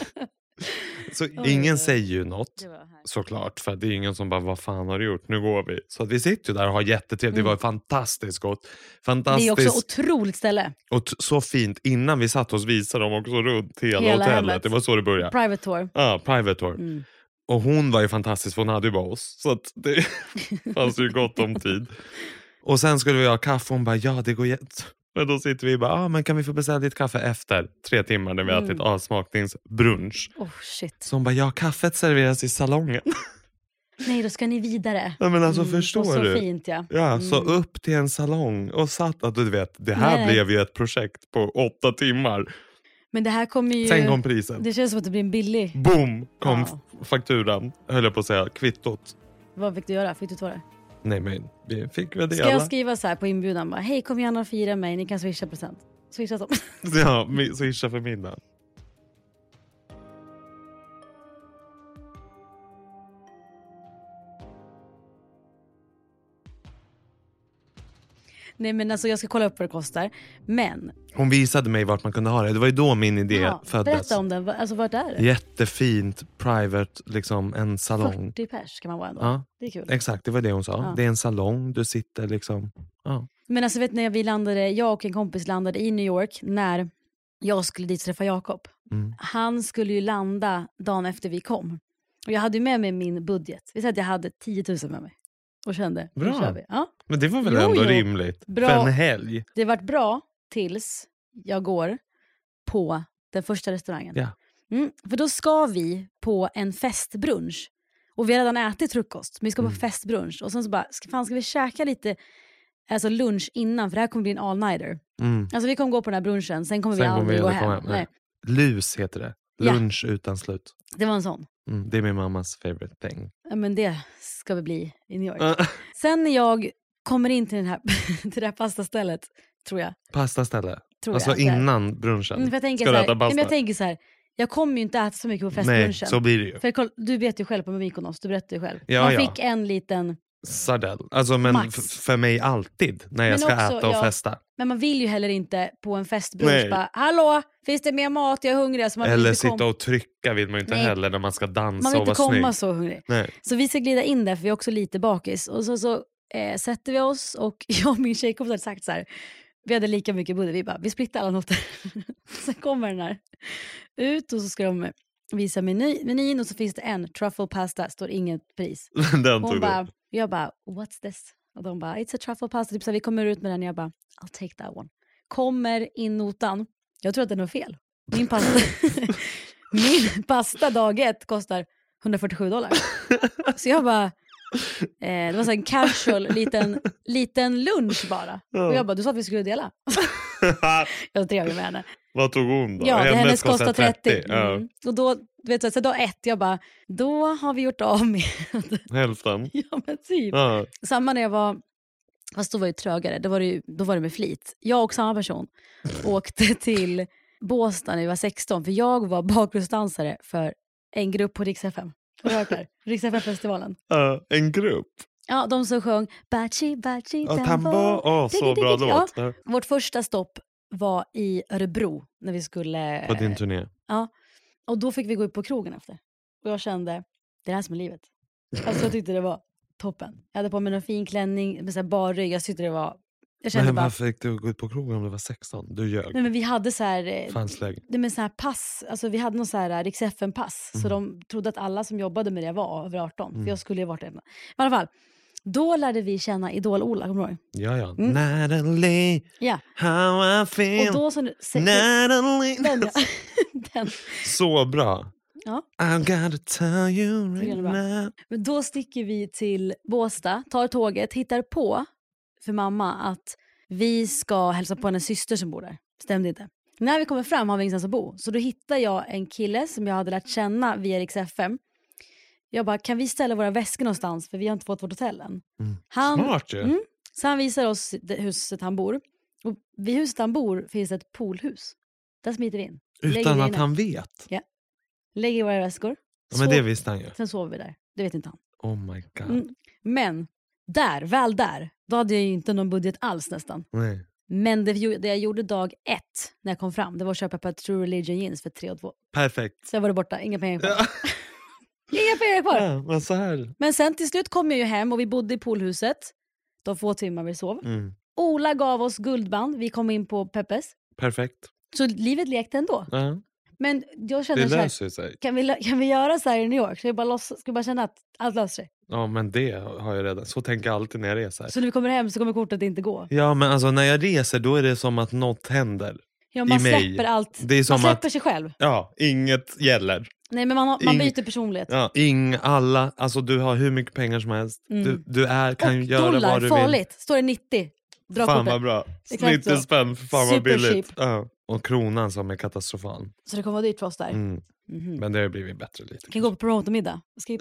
[SPEAKER 8] Så ingen säger ju något.
[SPEAKER 7] Det var här.
[SPEAKER 8] Såklart, för det är ingen som bara, vad fan har du gjort? Nu går vi. Så att vi sitter ju där och har jättetrevligt. Det var fantastiskt gott.
[SPEAKER 7] Det
[SPEAKER 8] Fantastiskt.
[SPEAKER 7] är också otroligt ställe.
[SPEAKER 8] Och så fint. Innan vi satt oss visade de också runt hela hotellet.
[SPEAKER 7] hemmet.
[SPEAKER 8] Det var så det började.
[SPEAKER 7] Private tour.
[SPEAKER 8] Ja, private tour. Och hon var ju fantastisk för hon hade ju bara oss. Så att det fanns ju gott om tid. Och sen skulle vi ha kaffe och hon bara, ja det går jätte... Men då sitter vi och bara, men kan vi få beställa ditt kaffe efter 3 timmar när vi har ätit avsmakningsbrunch.
[SPEAKER 7] Oh shit.
[SPEAKER 8] Så hon bara, ja kaffet serveras i salongen.
[SPEAKER 7] Nej, då ska ni vidare.
[SPEAKER 8] Ja, men alltså förstår
[SPEAKER 7] och så
[SPEAKER 8] du?
[SPEAKER 7] fint, ja.
[SPEAKER 8] Ja, så upp till en salong och satt att du vet, det här
[SPEAKER 7] Nej.
[SPEAKER 8] blev ju ett projekt på 8 timmar.
[SPEAKER 7] Men det här kommer ju...
[SPEAKER 8] Sen kom priset.
[SPEAKER 7] Det känns som att det blir en billig.
[SPEAKER 8] Boom, kom
[SPEAKER 7] Ja.
[SPEAKER 8] fakturan, höll jag på att säga, kvittot.
[SPEAKER 7] Vad fick du göra? Fick du ta det?
[SPEAKER 8] Nej men vi fick väl det
[SPEAKER 7] Ska
[SPEAKER 8] alla.
[SPEAKER 7] jag skriva så här på inbjudan? Bara, hej, kom gärna och fira mig. Ni kan swisha present. Swisha så.
[SPEAKER 8] Ja, swisha för middag.
[SPEAKER 7] Nej, men alltså jag ska kolla upp vad det kostar. Men...
[SPEAKER 8] Hon visade mig vart man kunde ha det. Det var ju då min idé föddes.
[SPEAKER 7] Berätta om den. Alltså vart är det?
[SPEAKER 8] Jättefint, private, liksom en salong.
[SPEAKER 7] 40 pers kan man vara ändå.
[SPEAKER 8] Ja,
[SPEAKER 7] Det är kul.
[SPEAKER 8] exakt, det var det hon sa.
[SPEAKER 7] Ja.
[SPEAKER 8] Det är en salong, du sitter liksom... Ja.
[SPEAKER 7] Men alltså vet ni, jag och en kompis landade i New York när jag skulle dit träffa Jakob. Han skulle ju landa dagen efter vi kom. Och jag hade ju med mig min budget. Vi sa att jag hade 10 000 med mig. Och kände, nu
[SPEAKER 8] Bra.
[SPEAKER 7] kör vi. Ja.
[SPEAKER 8] Men det var väl
[SPEAKER 7] Jo,
[SPEAKER 8] ändå
[SPEAKER 7] jo.
[SPEAKER 8] rimligt.
[SPEAKER 7] Bra.
[SPEAKER 8] För en helg.
[SPEAKER 7] Det vart bra tills jag går på den första restaurangen.
[SPEAKER 8] Ja.
[SPEAKER 7] För då ska vi på en festbrunch. Och vi har redan ätit frukost. Men vi ska på festbrunch. Och sen så bara, ska vi käka lite alltså lunch innan? För det här kommer bli en all-nighter. Alltså vi kommer gå på den här brunchen. Sen kommer vi aldrig gå hem. Nej.
[SPEAKER 8] Lus heter det. Lunch utan slut.
[SPEAKER 7] Det var en sån.
[SPEAKER 8] Det är min mammas favorite thing.
[SPEAKER 7] Ja, men det ska vi bli i New York. Sen när jag kommer in till, till det här pastastället, tror jag.
[SPEAKER 8] Pastaställe.
[SPEAKER 7] Tror
[SPEAKER 8] Alltså
[SPEAKER 7] jag.
[SPEAKER 8] innan brunchen.
[SPEAKER 7] För jag tänker
[SPEAKER 8] Ska du
[SPEAKER 7] så här,
[SPEAKER 8] äta
[SPEAKER 7] nej, men
[SPEAKER 8] pasta?
[SPEAKER 7] jag tänker så här, jag kommer ju inte äta så mycket på
[SPEAKER 8] Nej,
[SPEAKER 7] festbrunchen.
[SPEAKER 8] så blir det ju.
[SPEAKER 7] För du vet ju själv på Mykonos, du berättade ju själv.
[SPEAKER 8] Ja,
[SPEAKER 7] Man
[SPEAKER 8] ja.
[SPEAKER 7] fick en liten,
[SPEAKER 8] Sardell. Alltså men
[SPEAKER 7] Max.
[SPEAKER 8] för mig alltid när jag
[SPEAKER 7] Men
[SPEAKER 8] ska
[SPEAKER 7] också,
[SPEAKER 8] äta och
[SPEAKER 7] ja.
[SPEAKER 8] festa.
[SPEAKER 7] men man vill ju heller inte på en festbrunch
[SPEAKER 8] Nej.
[SPEAKER 7] bara, hallå, finns det mer mat, jag är hungrig. Alltså man vill
[SPEAKER 8] Eller
[SPEAKER 7] inte
[SPEAKER 8] sitta och trycka vill man ju inte
[SPEAKER 7] Nej.
[SPEAKER 8] heller när man ska dansa
[SPEAKER 7] man vill
[SPEAKER 8] och
[SPEAKER 7] inte
[SPEAKER 8] vara
[SPEAKER 7] komma
[SPEAKER 8] snygg.
[SPEAKER 7] så hungrig.
[SPEAKER 8] Nej.
[SPEAKER 7] Så vi ska glida in där för vi är också lite bakis. Och så sätter vi oss och jag och min tjejkompis hade sagt så här. Vi hade lika mycket budget. Vi bara, vi splittar alla noter. Sen kommer den här ut och så ska de visa menyn och så finns det en truffle pasta, står inget pris.
[SPEAKER 8] Den
[SPEAKER 7] Hon
[SPEAKER 8] tog
[SPEAKER 7] bara,
[SPEAKER 8] du.
[SPEAKER 7] jag bara, what's this? Och de bara, it's a truffle pasta. Typ så här, vi kommer ut med den och jag bara, I'll take that one. Kommer in notan. Jag tror att den är fel. Min pasta dag 1 kostar $147. Så jag bara, det var så en casual liten lunch bara. Och jag bara, du sa att vi skulle dela. Jag var trevlig med henne.
[SPEAKER 8] Vad tog hon då?
[SPEAKER 7] Ja, hennes kostar 30.
[SPEAKER 8] Ja.
[SPEAKER 7] Och då, du vet så dag 1, jag bara, då har vi gjort av med.
[SPEAKER 8] Hälften.
[SPEAKER 7] Ja men typ.
[SPEAKER 8] Ja.
[SPEAKER 7] Samma när jag var, fast då var jag trögare, då var det med flit. Jag och samma person åkte till Båstad när vi var 16, för jag var bakgrundsdansare för en grupp på Rix FM. Har du hört det? Rix FM-festivalen.
[SPEAKER 8] En grupp.
[SPEAKER 7] Ja, de som sjöng Bachi, Bachi,
[SPEAKER 8] Ja,
[SPEAKER 7] Tambo.
[SPEAKER 8] Tambo. Så bra låt.
[SPEAKER 7] Ja. Vårt första stopp var i Örebro när vi skulle...
[SPEAKER 8] På din turné.
[SPEAKER 7] Ja. Och då fick vi gå upp på krogen efter. Och jag kände, det är det här som är livet. Alltså jag tyckte det var toppen. Jag hade på mig en fin klänning med så här barrygg. Jag tyckte det var... Jag kände
[SPEAKER 8] Men
[SPEAKER 7] bara...
[SPEAKER 8] varför fick du gå ut på krogen om du var 16? Du ljög.
[SPEAKER 7] Nej, men vi hade så här...
[SPEAKER 8] Fanslägg.
[SPEAKER 7] Det med så här pass. Alltså vi hade någon så här Rix FM-pass. Så de trodde att alla som jobbade med det var över 18. För jag skulle ju varit det. Men i alla fall. Då lärde vi känna Idol-Ola, kommer du ihåg?
[SPEAKER 8] Ja. Natalie,
[SPEAKER 7] Ja.
[SPEAKER 8] how I feel.
[SPEAKER 7] Och då så...
[SPEAKER 8] Natalie.
[SPEAKER 7] Den, ja. Den.
[SPEAKER 8] Så bra.
[SPEAKER 7] Ja.
[SPEAKER 8] I gotta tell you
[SPEAKER 7] Tycker jag
[SPEAKER 8] right
[SPEAKER 7] det är bra.
[SPEAKER 8] now.
[SPEAKER 7] Men då sticker vi till Båstad, tar tåget, hittar på för mamma att vi ska hälsa på hennes syster som bor där. Stämde inte. När vi kommer fram har vi ingenstans att bo. Så då hittar jag en kille som jag hade lärt känna via Rix FM. Jag bara, kan vi ställa våra väskor någonstans? För vi har inte fått vårt hotell än.
[SPEAKER 8] Smart ju.
[SPEAKER 7] Så han visar oss det huset han bor. Och vid huset han bor finns ett poolhus. Där smiter vi in. Lägger
[SPEAKER 8] Utan
[SPEAKER 7] vi
[SPEAKER 8] att
[SPEAKER 7] in
[SPEAKER 8] han vet.
[SPEAKER 7] Ja. Lägger våra väskor.
[SPEAKER 8] Ja, men det visste han ju.
[SPEAKER 7] Sen sover vi där. Det vet inte han.
[SPEAKER 8] Oh my god.
[SPEAKER 7] Men väl där, då hade jag ju inte någon budget alls nästan.
[SPEAKER 8] Nej.
[SPEAKER 7] Men det jag gjorde dag 1 när jag kom fram, det var att köpa ett par True Religion jeans för 3 200.
[SPEAKER 8] Perfekt.
[SPEAKER 7] Sen var det borta, inga pengar kvar. Inga pengar kvar.
[SPEAKER 8] Ja, men så här.
[SPEAKER 7] Men sen till slut kom jag ju hem och vi bodde i poolhuset. De få timmar vi sov. Ola gav oss guldband, vi kom in på Peppes.
[SPEAKER 8] Perfekt.
[SPEAKER 7] Så livet lekte ändå.
[SPEAKER 8] Ja.
[SPEAKER 7] Men jag känner
[SPEAKER 8] Det
[SPEAKER 7] så här,
[SPEAKER 8] löser sig.
[SPEAKER 7] kan vi göra så här i New York? Ska vi bara känna att allt löser sig?
[SPEAKER 8] Ja, men det har jag redan. Så tänker jag alltid när jag reser.
[SPEAKER 7] Så när vi kommer hem så kommer kortet inte gå.
[SPEAKER 8] Ja, men alltså när jag reser då är det som att något händer.
[SPEAKER 7] Ja, man
[SPEAKER 8] i mig.
[SPEAKER 7] släpper allt.
[SPEAKER 8] Det är som
[SPEAKER 7] man släpper
[SPEAKER 8] att,
[SPEAKER 7] sig själv.
[SPEAKER 8] Ja, inget gäller.
[SPEAKER 7] Nej, men man byter personlighet.
[SPEAKER 8] Ja, alla, alltså du har hur mycket pengar som helst. Du kan
[SPEAKER 7] och
[SPEAKER 8] göra
[SPEAKER 7] dollar,
[SPEAKER 8] vad du
[SPEAKER 7] farligt.
[SPEAKER 8] vill.
[SPEAKER 7] Står det 90. Dra
[SPEAKER 8] Fan
[SPEAKER 7] kortet.
[SPEAKER 8] vad bra.
[SPEAKER 7] Exakt
[SPEAKER 8] 90
[SPEAKER 7] så.
[SPEAKER 8] spänn, för fan vad
[SPEAKER 7] Super
[SPEAKER 8] billigt.
[SPEAKER 7] cheap.
[SPEAKER 8] Ja. Och kronan som är katastrofal.
[SPEAKER 7] Så det kommer vara dyrt för oss där.
[SPEAKER 8] Men det har blivit bättre lite.
[SPEAKER 7] Kan gå på promotormiddag.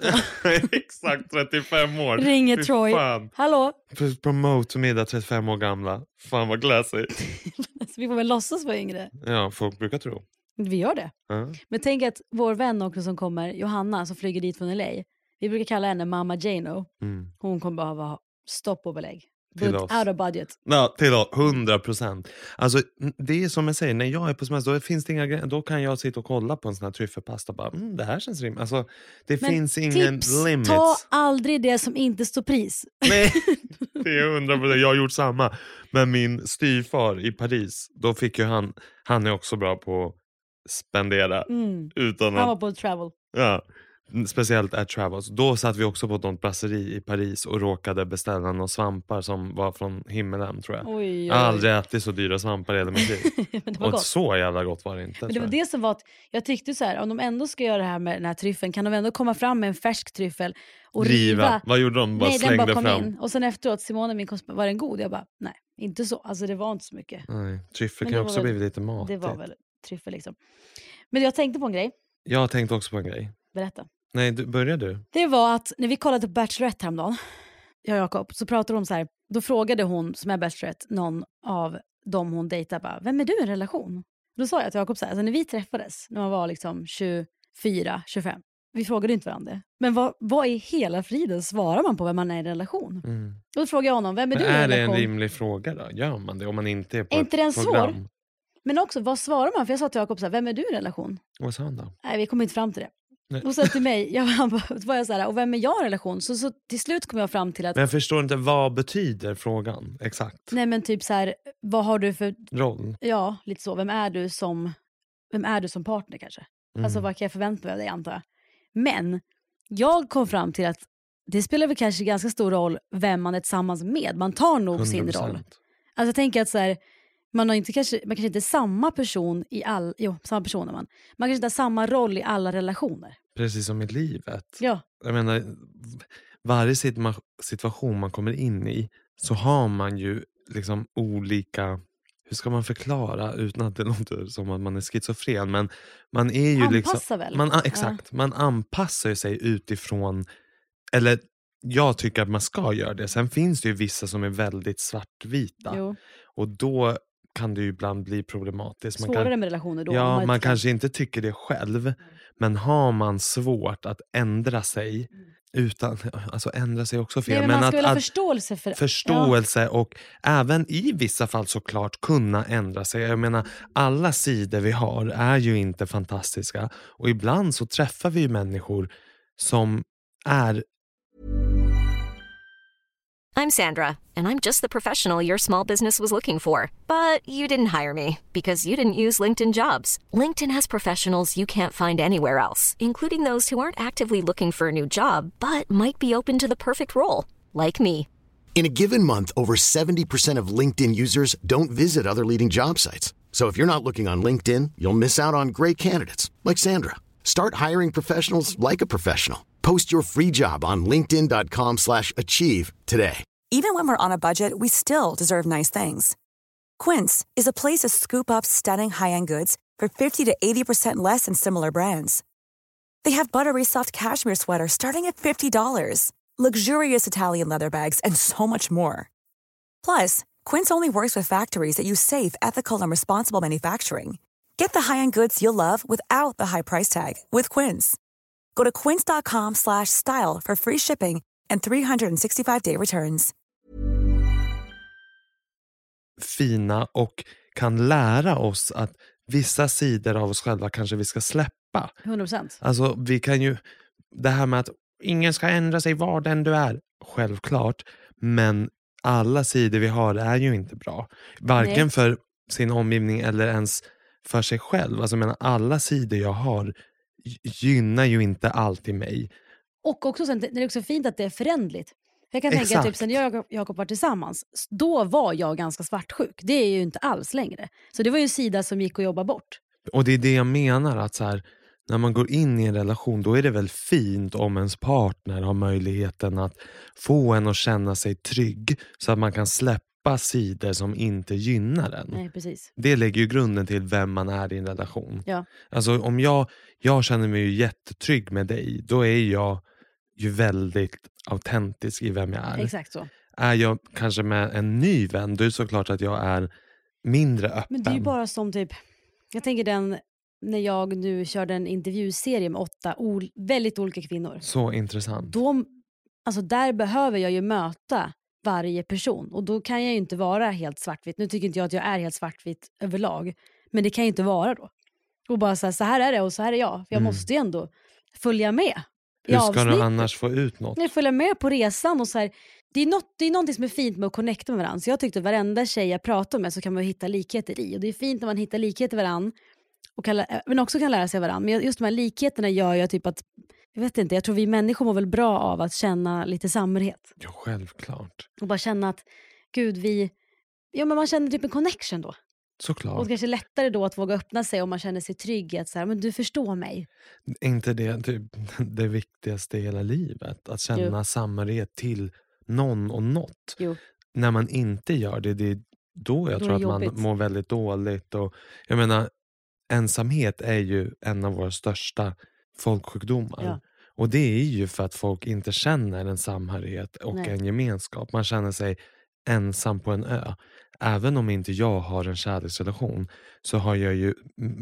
[SPEAKER 8] Exakt, 35 år.
[SPEAKER 7] Ringer
[SPEAKER 8] Fy
[SPEAKER 7] Troy.
[SPEAKER 8] Fan.
[SPEAKER 7] Hallå?
[SPEAKER 8] Promotormiddag, 35 år gamla. Fan vad classy.
[SPEAKER 7] Så vi får väl låtsas vara yngre.
[SPEAKER 8] Ja, folk brukar tro.
[SPEAKER 7] Vi gör det. Men tänk att vår vän också som kommer, Johanna, som flyger dit från LA. Vi brukar kalla henne Mamma Jano. Hon kommer behöva stopp och belägg.
[SPEAKER 8] Till
[SPEAKER 7] Out
[SPEAKER 8] oss.
[SPEAKER 7] of budget.
[SPEAKER 8] Ja, till 100%. Alltså det är som jag säger, när jag är på semester då finns det inga grejer, då kan jag sitta och kolla på en sån här tryffelpasta och bara, det här känns rimligt. Alltså det
[SPEAKER 7] Men
[SPEAKER 8] finns ingen limits.
[SPEAKER 7] Ta aldrig det som inte står pris.
[SPEAKER 8] Nej, det är 100%. Jag har gjort samma. Men min styvfar i Paris, då fick ju han är också bra på att spendera. Utan
[SPEAKER 7] Han var
[SPEAKER 8] att,
[SPEAKER 7] på travel.
[SPEAKER 8] ja, speciellt at Travels. Då satt vi också på något brasseri i Paris och råkade beställa några svampar som var från himmelen, tror jag.
[SPEAKER 7] Oj.
[SPEAKER 8] Jag har aldrig ätit så dyra svampar i hela mitt liv.
[SPEAKER 7] Men det var
[SPEAKER 8] Och
[SPEAKER 7] gott.
[SPEAKER 8] så jävla gott var det inte.
[SPEAKER 7] Men det var det som var att jag tyckte så här, om de ändå ska göra det här med den här tryffeln, kan de ändå komma fram med en färsk tryffel och riva.
[SPEAKER 8] Vad gjorde de? Bara
[SPEAKER 7] Nej, den
[SPEAKER 8] slängde
[SPEAKER 7] bara kom
[SPEAKER 8] fram.
[SPEAKER 7] in. Och sen efteråt, Simone, min kompis, var den god? Jag bara, nej, inte så. Alltså det var inte så mycket.
[SPEAKER 8] Nej, tryffel
[SPEAKER 7] Men
[SPEAKER 8] kan
[SPEAKER 7] det
[SPEAKER 8] också
[SPEAKER 7] var
[SPEAKER 8] bli lite matigt.
[SPEAKER 7] Det var väl tryffel liksom. Men jag tänkte på en grej.
[SPEAKER 8] Jag tänkte också på en grej.
[SPEAKER 7] Berätta.
[SPEAKER 8] Nej, börjar du?
[SPEAKER 7] Det var att när vi kollade på Bachelorette häromdagen, jag och Jakob, så pratade de så här. Då frågade hon som är Bachelorette någon av dem hon dejtar bara, vem är du i en relation? Då sa jag till Jakob så här, alltså när vi träffades, när man var liksom 24, 25, vi frågade inte varandra. Men vad i hela friden svarar man på vem man är i en relation? Och då frågade jag honom, vem är du i en
[SPEAKER 8] Är det
[SPEAKER 7] relation?
[SPEAKER 8] en rimlig fråga då? Gör man det om man inte är på
[SPEAKER 7] Inte den
[SPEAKER 8] ett program?
[SPEAKER 7] svår? Men också, vad svarar man? För jag sa till Jakob så här, vem är du i en relation?
[SPEAKER 8] Vad sa han då?
[SPEAKER 7] Nej, vi kom inte fram till det.
[SPEAKER 8] Nej.
[SPEAKER 7] Och så till mig, var jag så här, och vem är jag i en relation? Så till slut kom jag fram till att
[SPEAKER 8] Men jag förstår inte, vad betyder frågan exakt?
[SPEAKER 7] nej, men typ så här, vad har du för
[SPEAKER 8] Roll?
[SPEAKER 7] ja, lite så, vem är du som partner kanske? Alltså vad kan jag förvänta mig av dig, antar jag. Men jag kom fram till att det spelar väl kanske ganska stor roll vem man är tillsammans med. Man tar nog sin
[SPEAKER 8] 100%.
[SPEAKER 7] roll. Alltså jag tänker att så här, man kanske inte är samma person i samma person är man. Man kanske inte har samma roll i alla relationer.
[SPEAKER 8] Precis som i livet.
[SPEAKER 7] Ja.
[SPEAKER 8] Jag menar, varje situation man kommer in i så har man ju liksom olika, hur ska man förklara utan att det låter som att man är schizofren, men man är ju
[SPEAKER 7] anpassar väl?
[SPEAKER 8] Exakt, man anpassar sig utifrån, eller jag tycker att man ska göra det. Sen finns det ju vissa som är väldigt svartvita.
[SPEAKER 7] Jo.
[SPEAKER 8] Och då kan det ju ibland bli problematiskt.
[SPEAKER 7] Svårare med relationer då.
[SPEAKER 8] Ja, man kanske inte tycker det själv. Men har man svårt att ändra sig utan, alltså ändra sig också fel.
[SPEAKER 7] Nej, men man ska väl ha
[SPEAKER 8] att
[SPEAKER 7] förståelse för
[SPEAKER 8] förståelse och även i vissa fall såklart kunna ändra sig. Jag menar, alla sidor vi har är ju inte fantastiska. Och ibland så träffar vi ju människor som är...
[SPEAKER 1] I'm Sandra, and I'm just the professional your small business was looking for. But you didn't hire me because you didn't use LinkedIn Jobs. LinkedIn has professionals you can't find anywhere else, including those who aren't actively looking for a new job, but might be open to the perfect role, like me.
[SPEAKER 2] In a given month, over 70% of LinkedIn users don't visit other leading job sites. So if you're not looking on LinkedIn, you'll miss out on great candidates like Sandra. Start hiring professionals like a professional. Post your free job on linkedin.com/achieve today.
[SPEAKER 9] Even when we're on a budget, we still deserve nice things. Quince is a place to scoop up stunning high-end goods for 50 to 80% less than similar brands. They have buttery soft cashmere sweaters starting at $50, luxurious Italian leather bags, and so much more. Plus, Quince only works with factories that use safe, ethical, and responsible manufacturing. Get the high-end goods you'll love without the high price tag with Quince. Go to quince.com/style for free shipping and 365-day returns.
[SPEAKER 8] Fina och kan lära oss att vissa sidor av oss själva kanske vi ska släppa.
[SPEAKER 7] 100%.
[SPEAKER 8] Alltså vi kan ju, det här med att ingen ska ändra sig var den du är, självklart, men alla sidor vi har är ju inte bra. Varken för sin omgivning eller ens för sig själv. Alltså jag menar, alla sidor jag har gynnar ju inte alltid mig.
[SPEAKER 7] Och också sen, det är också fint att det är förändligt. Jag kan tänka typ sen jag och Jakob var tillsammans, då var jag ganska svartsjuk. Det är ju inte alls längre. Så det var ju en sida som gick att jobba bort.
[SPEAKER 8] Och det är det jag menar, att så här, när man går in i en relation, då är det väl fint om ens partner har möjligheten att få en att känna sig trygg, så att man kan släppa sidor som inte gynnar en.
[SPEAKER 7] Nej, precis.
[SPEAKER 8] Det lägger ju grunden till vem man är i en relation.
[SPEAKER 7] Ja.
[SPEAKER 8] Alltså om jag känner mig ju jättetrygg med dig, då är jag ju väldigt autentisk i vem jag är.
[SPEAKER 7] Exakt så.
[SPEAKER 8] Är jag kanske med en ny vän, då är det såklart att jag är mindre öppen.
[SPEAKER 7] Men det är ju bara som typ, jag tänker när jag nu körde en intervjuserie med 8 väldigt olika kvinnor.
[SPEAKER 8] Så intressant.
[SPEAKER 7] Alltså där behöver jag ju möta varje person. Och då kan jag ju inte vara helt svartvitt. Nu tycker inte jag att jag är helt svartvitt överlag. Men det kan ju inte vara då. Och bara så här är det och så här är jag. För jag måste ju ändå följa med.
[SPEAKER 8] Hur ska du annars få ut något?
[SPEAKER 7] Nej, följa med på resan och så här. Det är någonting som är fint med att connecta med varandra. Så jag tyckte att varenda tjej jag pratar med så kan man hitta likheter i. Och det är fint när man hittar likheter i varandra. Men också kan lära sig varandra. Men just de här likheterna gör jag typ att, jag vet inte, jag tror vi människor mår väl bra av att känna lite samhörighet.
[SPEAKER 8] Ja, självklart.
[SPEAKER 7] Och bara känna att, gud men man känner typ en connection då.
[SPEAKER 8] Såklart.
[SPEAKER 7] Och kanske lättare då att våga öppna sig om man känner sig trygg. Att så här, men du förstår mig.
[SPEAKER 8] Är inte det typ det viktigaste i hela livet? Att känna samhörighet till någon och något.
[SPEAKER 7] Jo.
[SPEAKER 8] När man inte gör det är då jag tror att
[SPEAKER 7] jobbigt.
[SPEAKER 8] man mår väldigt dåligt. Och jag menar, ensamhet är ju en av våra största folksjukdomar.
[SPEAKER 7] Ja.
[SPEAKER 8] Och det är ju för att folk inte känner en samhörighet och en gemenskap. Man känner sig ensam på en ö. Även om inte jag har en kärleksrelation, så har jag ju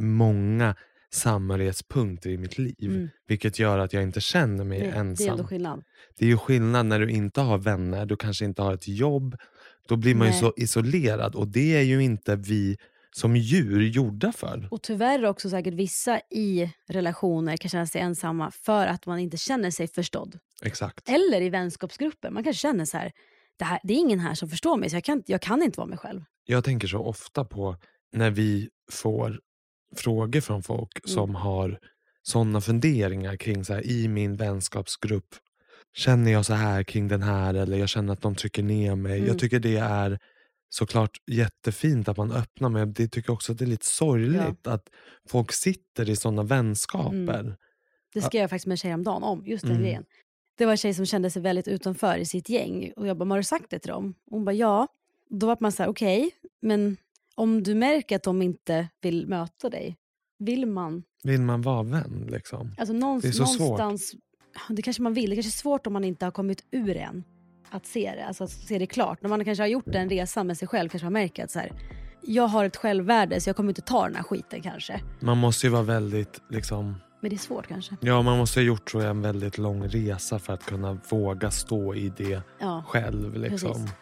[SPEAKER 8] många samhörighetspunkter i mitt liv. Vilket gör att jag inte känner mig ensam.
[SPEAKER 7] Det är ändå skillnad.
[SPEAKER 8] Det är ju skillnad när du inte har vänner. Du kanske inte har ett jobb. Då blir man ju så isolerad. Och det är ju inte vi som djur gjorda för. Och
[SPEAKER 7] tyvärr också säkert vissa i relationer kan känna sig ensamma för att man inte känner sig förstådd.
[SPEAKER 8] Exakt.
[SPEAKER 7] Eller i vänskapsgrupper. Man kanske känner så här, det är ingen här som förstår mig, så jag kan inte vara mig själv.
[SPEAKER 8] Jag tänker så ofta på när vi får frågor från folk som har sådana funderingar kring så här, i min vänskapsgrupp. Känner jag så här kring den här, eller jag känner att de trycker ner mig. Jag tycker det är såklart jättefint att man öppnar, men det tycker också att det är lite sorgligt att folk sitter i sådana vänskaper.
[SPEAKER 7] Det skrev jag faktiskt med en tjej om dagen om, just den grejen. Det var en tjej som kände sig väldigt utanför i sitt gäng. Och jag bara, har du sagt det till dem? Hon bara, ja. Då var man så här, okej, men om du märker att de inte vill möta dig, vill man
[SPEAKER 8] vara vän liksom?
[SPEAKER 7] Alltså
[SPEAKER 8] det är så
[SPEAKER 7] någonstans
[SPEAKER 8] svårt.
[SPEAKER 7] Det kanske man vill. Det kanske är svårt om man inte har kommit ur än att se det. Alltså att se det klart. När man kanske har gjort en resa med sig själv, kanske man märker att så här, jag har ett självvärde, så jag kommer inte ta den här skiten kanske.
[SPEAKER 8] Man måste ju vara väldigt liksom
[SPEAKER 7] Men det är svårt kanske.
[SPEAKER 8] Ja, man måste ha gjort, tror jag, en väldigt lång resa för att kunna våga stå i det själv. Liksom.
[SPEAKER 7] Precis.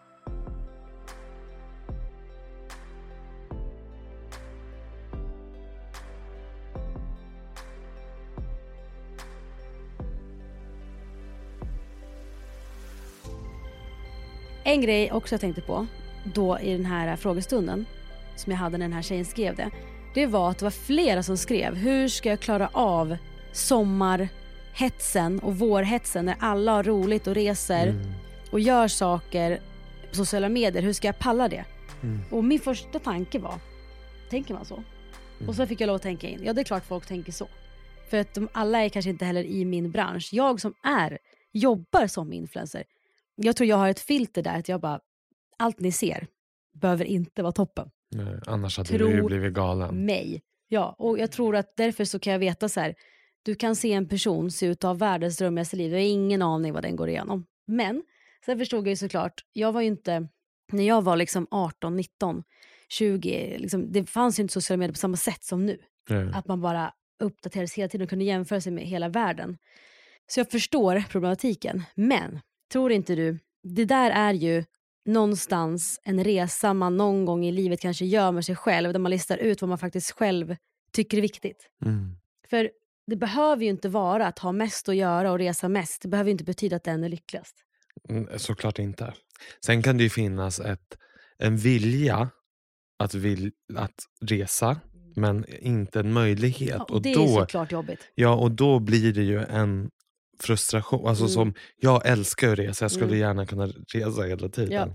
[SPEAKER 7] En grej också jag tänkte på då i den här frågestunden som jag hade när den här tjejen skrev det. Det var att det var flera som skrev: hur ska jag klara av sommarhetsen och vårhetsen när alla har roligt och reser och gör saker på sociala medier? Hur ska jag palla det? Och min första tanke var, tänker man så? Och så fick jag lov att tänka in, ja det är klart folk tänker så. För att alla är kanske inte heller i min bransch. Jag som jobbar som influencer, jag tror jag har ett filter där att jag bara, allt ni ser behöver inte vara toppen.
[SPEAKER 8] Nej, annars hade du ju blivit galen.
[SPEAKER 7] Mig. Ja, och jag tror att därför så kan jag veta så här, du kan se en person se ut av världens drömmigaste liv. Jag har ingen aning vad den går igenom. Men sen förstod jag ju såklart, jag var ju inte, när jag var liksom 18, 19, 20, liksom, det fanns ju inte sociala medier på samma sätt som nu. Att man bara uppdaterades hela tiden och kunde jämföra sig med hela världen. Så jag förstår problematiken. Men tror inte du, det där är ju någonstans en resa man någon gång i livet kanske gör med sig själv, där man listar ut vad man faktiskt själv tycker är viktigt. För det behöver ju inte vara att ha mest att göra och resa mest. Det behöver ju inte betyda att den är lyckligast.
[SPEAKER 8] Såklart inte. Sen kan det ju finnas en vilja att resa, men inte en möjlighet.
[SPEAKER 7] Ja, och det är såklart jobbigt.
[SPEAKER 8] Ja, och då blir det ju en frustration. Alltså som, jag älskar att resa. Jag skulle gärna kunna resa hela tiden. Ja.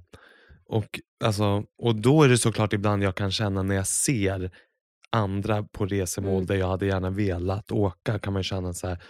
[SPEAKER 8] Och då är det såklart ibland jag kan känna när jag ser andra på resemål där jag hade gärna velat åka, kan man känna så här,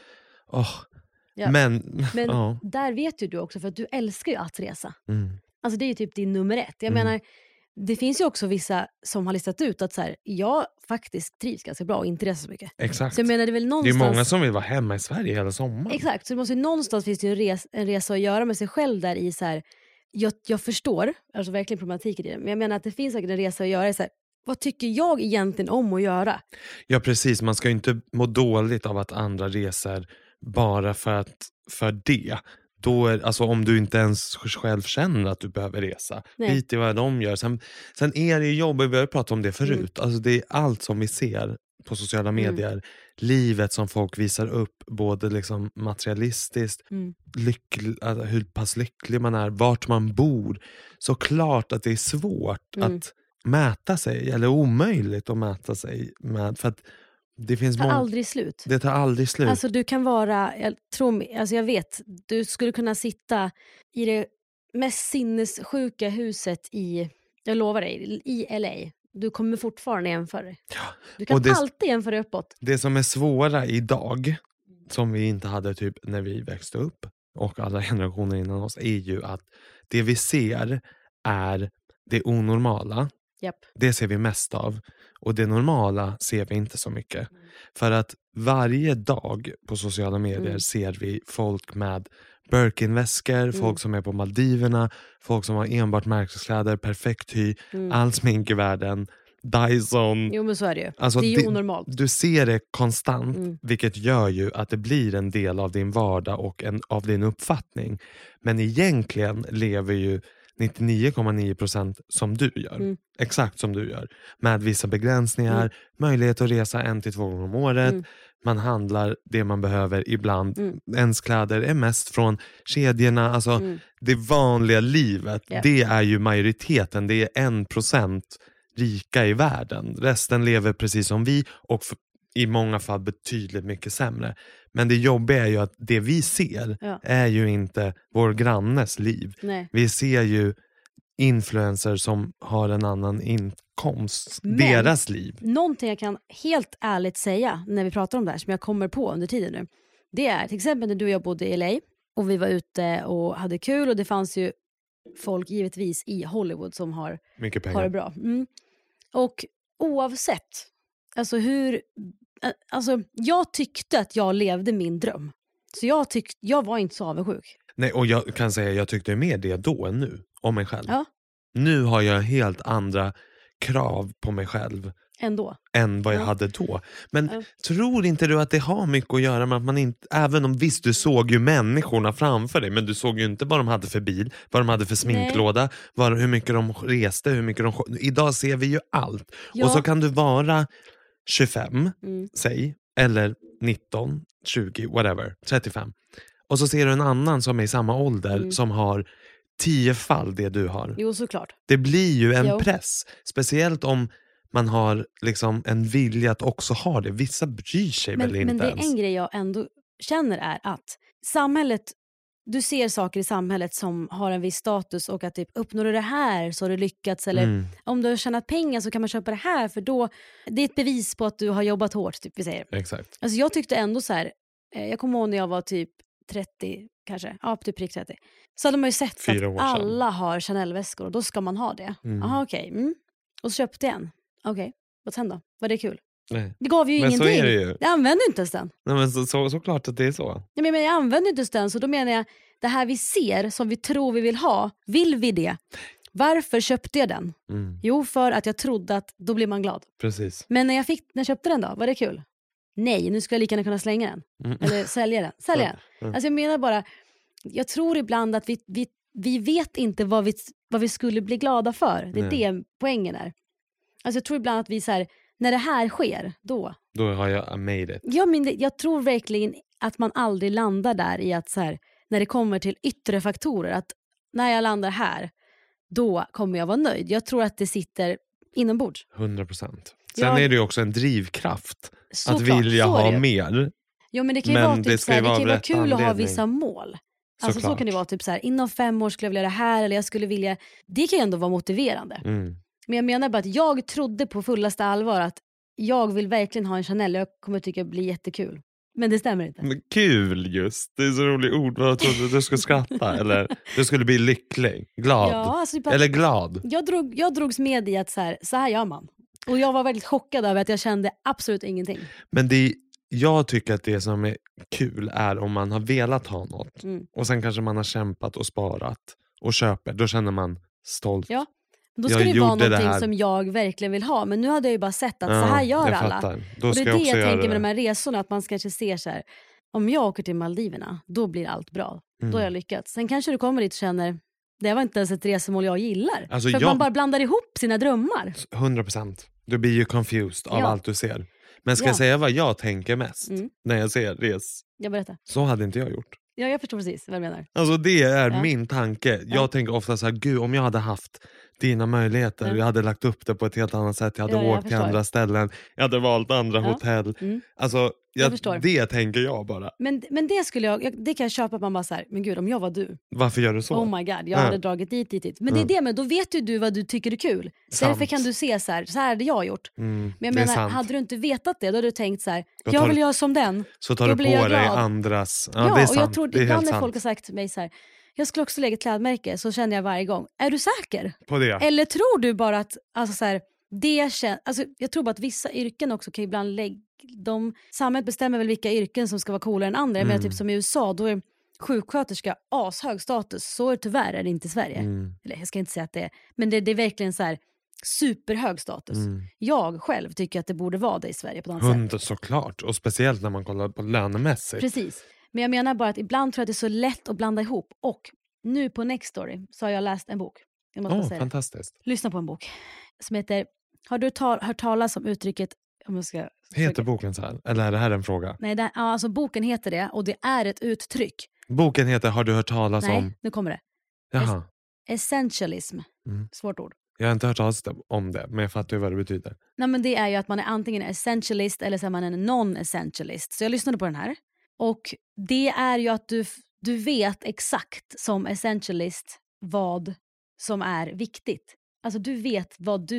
[SPEAKER 8] men
[SPEAKER 7] där vet ju du också, för att du älskar ju att resa. Alltså det är ju typ din nummer 1. Jag menar, det finns ju också vissa som har listat ut att så här, jag faktiskt trivs ganska bra och inte reser så mycket.
[SPEAKER 8] Exakt.
[SPEAKER 7] Så jag menar, det är väl någonstans...
[SPEAKER 8] Det är många som vill vara hemma i Sverige hela sommaren.
[SPEAKER 7] Exakt, så det måste ju någonstans finns det ju en resa att göra med sig själv där i så här, jag förstår, alltså verkligen problematiken i det, men jag menar att det finns säkert en resa att göra i så här, vad tycker jag egentligen om att göra?
[SPEAKER 8] Ja precis, man ska ju inte må dåligt av att andra reser bara för det. Då alltså om du inte ens själv känner att du behöver resa. Skit i vad de gör. Sen är det ju jobbigt, vi har pratat om det förut. Alltså det är allt som vi ser på sociala medier. Livet som folk visar upp, både liksom materialistiskt, alltså hur pass lycklig man är, vart man bor. Såklart att det är svårt att mäta sig, eller omöjligt att mäta sig med, för att det finns
[SPEAKER 7] aldrig slut.
[SPEAKER 8] Det tar aldrig slut.
[SPEAKER 7] Alltså du kan vara, jag vet, du skulle kunna sitta i det mest sinnessjuka huset jag lovar dig, i LA. Du kommer fortfarande jämföra dig.
[SPEAKER 8] Ja.
[SPEAKER 7] Du kan alltid jämföra uppåt.
[SPEAKER 8] Det som är svåra idag, som vi inte hade typ när vi växte upp och alla generationer innan oss, är ju att det vi ser är det onormala.
[SPEAKER 7] Yep.
[SPEAKER 8] Det ser vi mest av. Och det normala ser vi inte så mycket. För att varje dag på sociala medier ser vi folk med Birkin-väskor, folk som är på Maldiverna, folk som har enbart märkeskläder, perfekt hy, all smink i världen, Dyson.
[SPEAKER 7] Jo men så är det ju.
[SPEAKER 8] Alltså,
[SPEAKER 7] det är ju onormalt.
[SPEAKER 8] Du ser det konstant, vilket gör ju att det blir en del av din vardag och av din uppfattning. Men egentligen lever ju 99,9% som du gör. Exakt som du gör. Med vissa begränsningar, möjlighet att resa 1 till 2 gånger om året. Man handlar det man behöver ibland. Ens kläder är mest från kedjorna. Alltså det vanliga livet, det är ju majoriteten. Det är 1% rika i världen. Resten lever precis som vi och i många fall betydligt mycket sämre. Men det jobbiga är ju att det vi ser är ju inte vår grannes liv.
[SPEAKER 7] Nej.
[SPEAKER 8] Vi ser ju influencers som har en annan inkomst. Deras liv.
[SPEAKER 7] Någonting jag kan helt ärligt säga när vi pratar om det här, som jag kommer på under tiden nu. Det är till exempel när du och jag bodde i LA och vi var ute och hade kul, och det fanns ju folk givetvis i Hollywood som har
[SPEAKER 8] mycket pengar.
[SPEAKER 7] Har det bra. Och oavsett alltså jag tyckte att jag levde min dröm. Så jag var inte så avundsjuk.
[SPEAKER 8] Nej, och jag kan säga jag tyckte mer det då än nu om mig själv.
[SPEAKER 7] Ja.
[SPEAKER 8] Nu har jag helt andra krav på mig själv än vad jag hade då. Men tror inte du att det har mycket att göra med att man inte, även om visst du såg ju människorna framför dig, men du såg ju inte vad de hade för bil, vad de hade för sminklåda, hur mycket de reste, hur mycket idag ser vi ju allt. Ja. Och så kan du vara 25, säg, eller 19, 20, whatever, 35. Och så ser du en annan som är i samma ålder som har 10 fall det du har.
[SPEAKER 7] Jo, såklart.
[SPEAKER 8] Det blir ju en press. Speciellt om man har liksom en vilja att också ha det. Vissa bryr sig väl inte
[SPEAKER 7] Men det är
[SPEAKER 8] ens.
[SPEAKER 7] en grej jag ändå känner är att samhället, du ser saker i samhället som har en viss status och att typ, uppnår du det här så har du lyckats. Eller om du har tjänat pengar så kan man köpa det här för då, det är ett bevis på att du har jobbat hårt, typ vi säger.
[SPEAKER 8] Exakt.
[SPEAKER 7] Alltså jag tyckte ändå så här, jag kommer ihåg när jag var typ 30 kanske, ja typ prick 30. Så hade man ju sett att alla har Chanel-väskor och då ska man ha det. Jaha okej. Och så köpte jag en. Okej, vad sen då? Var det kul?
[SPEAKER 8] Nej.
[SPEAKER 7] Det gav ju
[SPEAKER 8] men
[SPEAKER 7] ingenting.
[SPEAKER 8] Så är det ju.
[SPEAKER 7] Jag använde inte ens den.
[SPEAKER 8] Nej, men så klart att det är så.
[SPEAKER 7] Ja, men jag använder inte ens den, så då menar jag det här vi ser som vi tror vi vill ha, vill vi det? Varför köpte jag den? Jo, för att jag trodde att då blir man glad.
[SPEAKER 8] Precis.
[SPEAKER 7] Men när jag köpte den då, var det kul? Nej, nu skulle jag lika gärna kunna slänga den. Eller sälja den. Alltså jag menar bara, jag tror ibland att vi vet inte vad vi skulle bli glada för. Det är det poängen är. Alltså jag tror ibland att vi så här, när det här sker, då
[SPEAKER 8] har jag made it.
[SPEAKER 7] Ja, men jag tror verkligen att man aldrig landar där i att så här, när det kommer till yttre faktorer, att när jag landar här, då kommer jag vara nöjd. Jag tror att det sitter inombords.
[SPEAKER 8] 100%. Sen är det ju också en drivkraft att vilja ha mer.
[SPEAKER 7] Jo, men det kan ju vara typ så här, det kan ju vara kul att ha vissa mål. Alltså så kan det vara typ så här, inom 5 år skulle jag vilja det här, eller jag skulle vilja, det kan ju ändå vara motiverande. Men jag menar bara att jag trodde på fullaste allvar att jag vill verkligen ha en Chanel, jag kommer tycka det blir jättekul. Men det stämmer inte. Men
[SPEAKER 8] kul just, det är så roligt ord. Vad trodde du skulle skratta? Eller du skulle bli lycklig, glad.
[SPEAKER 7] Ja, alltså,
[SPEAKER 8] eller glad.
[SPEAKER 7] Jag drogs med i att så här gör man. Och jag var väldigt chockad över att jag kände absolut ingenting.
[SPEAKER 8] Men jag tycker att det som är kul är om man har velat ha något. Och sen kanske man har kämpat och sparat och köper. Då känner man stolt.
[SPEAKER 7] Ja, då ska det vara någonting som jag verkligen vill ha. Men nu hade jag ju bara sett att så här gör alla.
[SPEAKER 8] Då
[SPEAKER 7] och det är det jag tänker med de här resorna. Att man kanske ser så här, om jag åker till Maldiverna, då blir allt bra. Då har jag lyckats. Sen kanske du kommer dit och känner, det var inte ens ett resmål jag gillar. Alltså för att man bara blandar ihop sina drömmar.
[SPEAKER 8] 100%. Du blir ju confused av allt du ser. Men ska jag säga vad jag tänker mest när jag ser res?
[SPEAKER 7] Jag berättar.
[SPEAKER 8] Så hade inte jag gjort.
[SPEAKER 7] Ja, jag förstår precis vad du menar.
[SPEAKER 8] Alltså det är min tanke. Jag tänker ofta så här, gud om jag hade haft dina möjligheter, jag hade lagt upp det på ett helt annat sätt, jag hade åkt till andra ställen, jag hade valt andra hotell. Alltså det tänker jag bara.
[SPEAKER 7] Men det skulle det kan jag köpa att man bara så här, men gud om jag var du.
[SPEAKER 8] Varför gör du så?
[SPEAKER 7] Oh my god, jag hade dragit dit. Men det är det, men då vet ju du vad du tycker är kul. Därför kan du se så här hade jag gjort. Men jag menar, hade du inte vetat det, då hade du tänkt så här, jag vill göra som den.
[SPEAKER 8] Så tar du på dig andras. Ja, det är sant.
[SPEAKER 7] Och jag tror det är ibland när folk har sagt till mig så här, jag skulle också lägga ett klädmärke, så känner jag varje gång, är du säker?
[SPEAKER 8] På det?
[SPEAKER 7] Eller tror du bara att, alltså så här, alltså jag tror bara att vissa yrken också kan ibland samhället bestämmer väl vilka yrken som ska vara coolare än andra. Men typ som i USA, då är sjuksköterska ashög status. Så tyvärr är det inte i Sverige. Eller jag ska inte säga att det är, men det är verkligen så här superhög status. Jag själv tycker att det borde vara det i Sverige på något sätt.
[SPEAKER 8] Såklart, och speciellt när man kollar på lönemässigt.
[SPEAKER 7] Precis, men jag menar bara att ibland tror jag att det är så lätt att blanda ihop. Och nu på Next Story så har jag läst en bok. Jag måste säga
[SPEAKER 8] fantastiskt.
[SPEAKER 7] Lyssna på en bok som heter, har du hört talas om uttrycket,
[SPEAKER 8] heter boken så här? Eller är det här en fråga?
[SPEAKER 7] Nej, alltså boken heter det, och det är ett uttryck.
[SPEAKER 8] Boken heter, har du hört talas om?
[SPEAKER 7] Nej, nu kommer det.
[SPEAKER 8] Jaha.
[SPEAKER 7] Essentialism. Svårt ord.
[SPEAKER 8] Jag har inte hört talas om det, men jag fattar ju vad det betyder.
[SPEAKER 7] Nej, men det är ju att man är antingen essentialist eller så är man en non-essentialist. Så jag lyssnade på den här. Och det är ju att du vet exakt som essentialist vad som är viktigt. Alltså du vet vad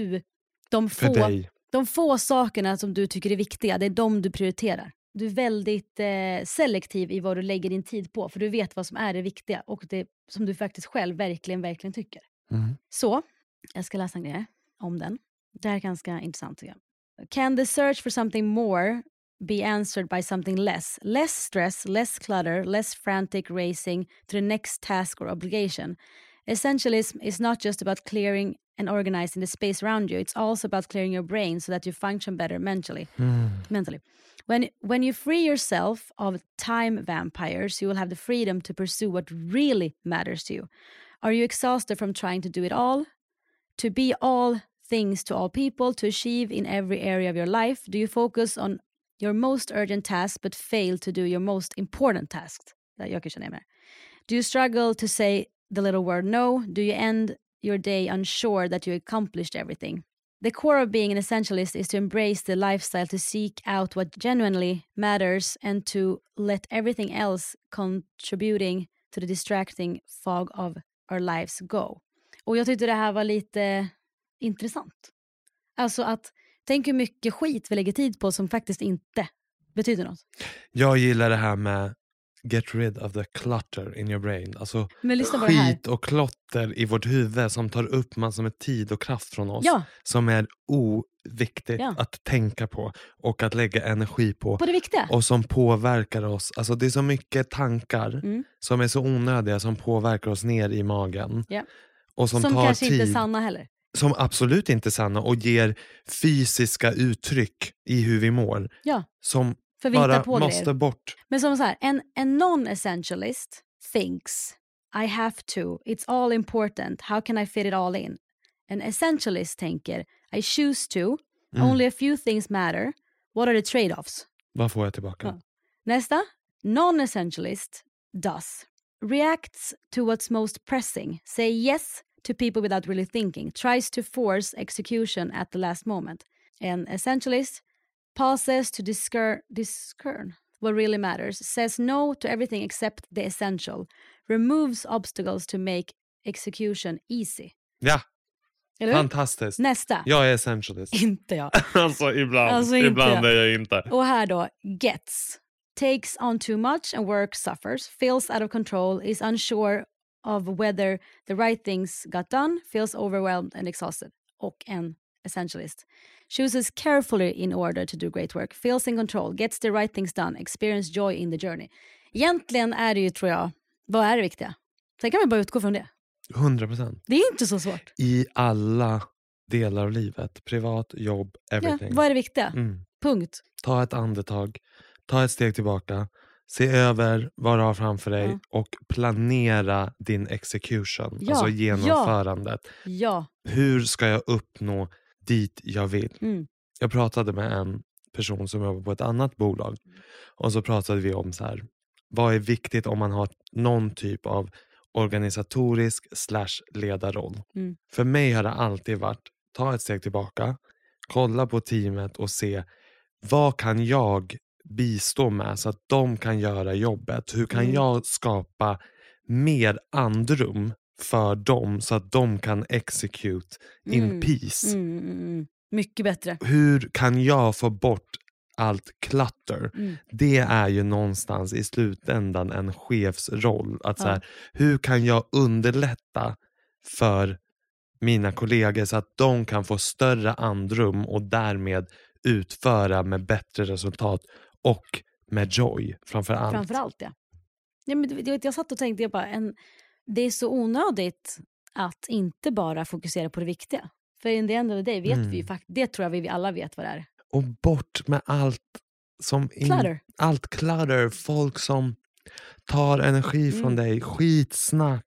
[SPEAKER 7] de få sakerna som du tycker är viktiga, det är de du prioriterar. Du är väldigt selektiv i vad du lägger din tid på, för du vet vad som är det viktiga och det som du faktiskt själv verkligen tycker. Så, jag ska läsa en grej om den. Det här är ganska intressant tycker jag. Can the search for something more be answered by something less? Less stress, less clutter, less frantic racing to the next task or obligation. Essentialism is not just about clearing and organizing the space around you. It's also about clearing your brain so that you function better mentally. When you free yourself of time vampires, you will have the freedom to pursue what really matters to you. Are you exhausted from trying to do it all? To be all things to all people, to achieve in every area of your life? Do you focus on your most urgent tasks but fail to do your most important tasks? Jag kan känna igen det. Do you struggle to say the little word no? Do you end your day unsure that you accomplished everything? The core of being an essentialist is to embrace the lifestyle, to seek out what genuinely matters and to let everything else contributing to the distracting fog of our lives go. Och jag tyckte det här var lite intressant. Alltså att tänk hur mycket skit vi lägger tid på som faktiskt inte betyder något.
[SPEAKER 8] Jag gillar det här med get rid of the clutter in your brain. Alltså
[SPEAKER 7] skit
[SPEAKER 8] och klotter i vårt huvud som tar upp massor med tid och kraft från oss.
[SPEAKER 7] Ja.
[SPEAKER 8] Som är oviktigt att tänka på och att lägga energi på
[SPEAKER 7] det viktiga.
[SPEAKER 8] Och som påverkar oss. Alltså det är så mycket tankar som är så onödiga som påverkar oss ner i magen.
[SPEAKER 7] Ja.
[SPEAKER 8] Och som
[SPEAKER 7] tar kanske
[SPEAKER 8] tid.
[SPEAKER 7] inte är sanna heller.
[SPEAKER 8] Som absolut inte är sanna och ger fysiska uttryck i hur vi mår.
[SPEAKER 7] Ja.
[SPEAKER 8] Som
[SPEAKER 7] för vi
[SPEAKER 8] bara
[SPEAKER 7] på
[SPEAKER 8] måste
[SPEAKER 7] grejer.
[SPEAKER 8] Bort.
[SPEAKER 7] Men som så här, en non-essentialist thinks I have to, it's all important, how can I fit it all in? En essentialist tänker I choose to, only a few things matter, what are the trade-offs?
[SPEAKER 8] Vad får jag tillbaka?
[SPEAKER 7] Ja. Nästa, non-essentialist does, reacts to what's most pressing, say yes to people without really thinking, tries to force execution at the last moment. An essentialist pauses to discern what really matters, says no to everything except the essential, removes obstacles to make execution easy.
[SPEAKER 8] Ja,
[SPEAKER 7] eller
[SPEAKER 8] fantastiskt.
[SPEAKER 7] Nästa.
[SPEAKER 8] Jag är essentialist.
[SPEAKER 7] Inte jag.
[SPEAKER 8] Alltså ibland är jag inte.
[SPEAKER 7] Och här då, gets, takes on too much and work suffers, feels out of control, is unsure of whether the right things got done, feels overwhelmed and exhausted. Och en essentialist chooses carefully in order to do great work, feels in control, gets the right things done, experience joy in the journey. Egentligen är det ju, tror jag, vad är det viktiga? Sen kan vi bara utgå från det.
[SPEAKER 8] 100%.
[SPEAKER 7] Det är inte så svårt.
[SPEAKER 8] I alla delar av livet. Privat, jobb, everything.
[SPEAKER 7] Ja, vad är det viktiga? Punkt.
[SPEAKER 8] Ta ett andetag. Ta ett steg tillbaka. Se över vad du har framför dig och planera din execution.
[SPEAKER 7] Ja,
[SPEAKER 8] alltså genomförandet.
[SPEAKER 7] Ja.
[SPEAKER 8] Hur ska jag uppnå dit jag vill? Jag pratade med en person som jobbar på ett annat bolag. Och så pratade vi om så här. Vad är viktigt om man har någon typ av organisatorisk /ledarroll? För mig har det alltid varit ta ett steg tillbaka. Kolla på teamet och se vad kan jag bistå med så att de kan göra jobbet. Hur kan jag skapa mer andrum för dem så att de kan execute in peace.
[SPEAKER 7] Mycket bättre.
[SPEAKER 8] Hur kan jag få bort allt klatter? Det är ju någonstans i slutändan en chefsroll. Att så här, hur kan jag underlätta för mina kollegor så att de kan få större andrum och därmed utföra med bättre resultat och med joy framförallt.
[SPEAKER 7] Framförallt, ja. Ja, men jag satt och tänkte, det är så onödigt att inte bara fokusera på det viktiga. För in the end of the day vet vi ju faktiskt, det tror jag vi alla vet vad det är.
[SPEAKER 8] Och bort med allt som allt clutter, folk som tar energi från dig, skitsnack,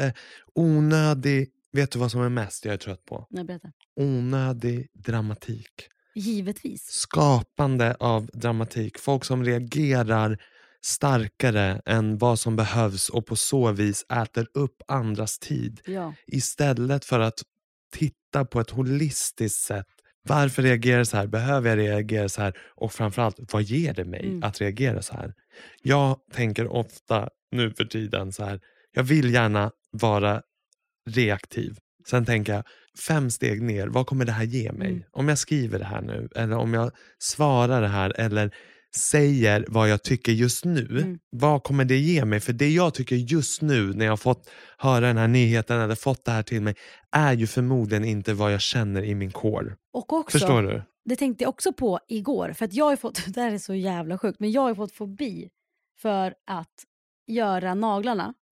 [SPEAKER 8] onödig, vet du vad som är mest jag är trött på?
[SPEAKER 7] Nej, berätta.
[SPEAKER 8] Onödig dramatik.
[SPEAKER 7] Givetvis.
[SPEAKER 8] Skapande av dramatik. Folk som reagerar starkare än vad som behövs och på så vis äter upp andras tid.
[SPEAKER 7] Ja.
[SPEAKER 8] Istället för att titta på ett holistiskt sätt. Varför reagerar jag så här? Behöver jag reagera så här? Och framförallt, vad ger det mig att reagera så här? Jag tänker ofta nu för tiden så här. Jag vill gärna vara reaktiv. Sen tänker jag 5 steg ner, vad kommer det här ge mig? Om jag skriver det här nu, eller om jag svarar det här, eller säger vad jag tycker just nu, vad kommer det ge mig? För det jag tycker just nu när jag har fått höra den här nyheten eller fått det här till mig är ju förmodligen inte vad jag känner i min core.
[SPEAKER 7] Och också,
[SPEAKER 8] förstår du?
[SPEAKER 7] Det tänkte jag också på igår, för att jag har fått, det här är så jävla sjukt, men jag har fått fobi för att göra naglarna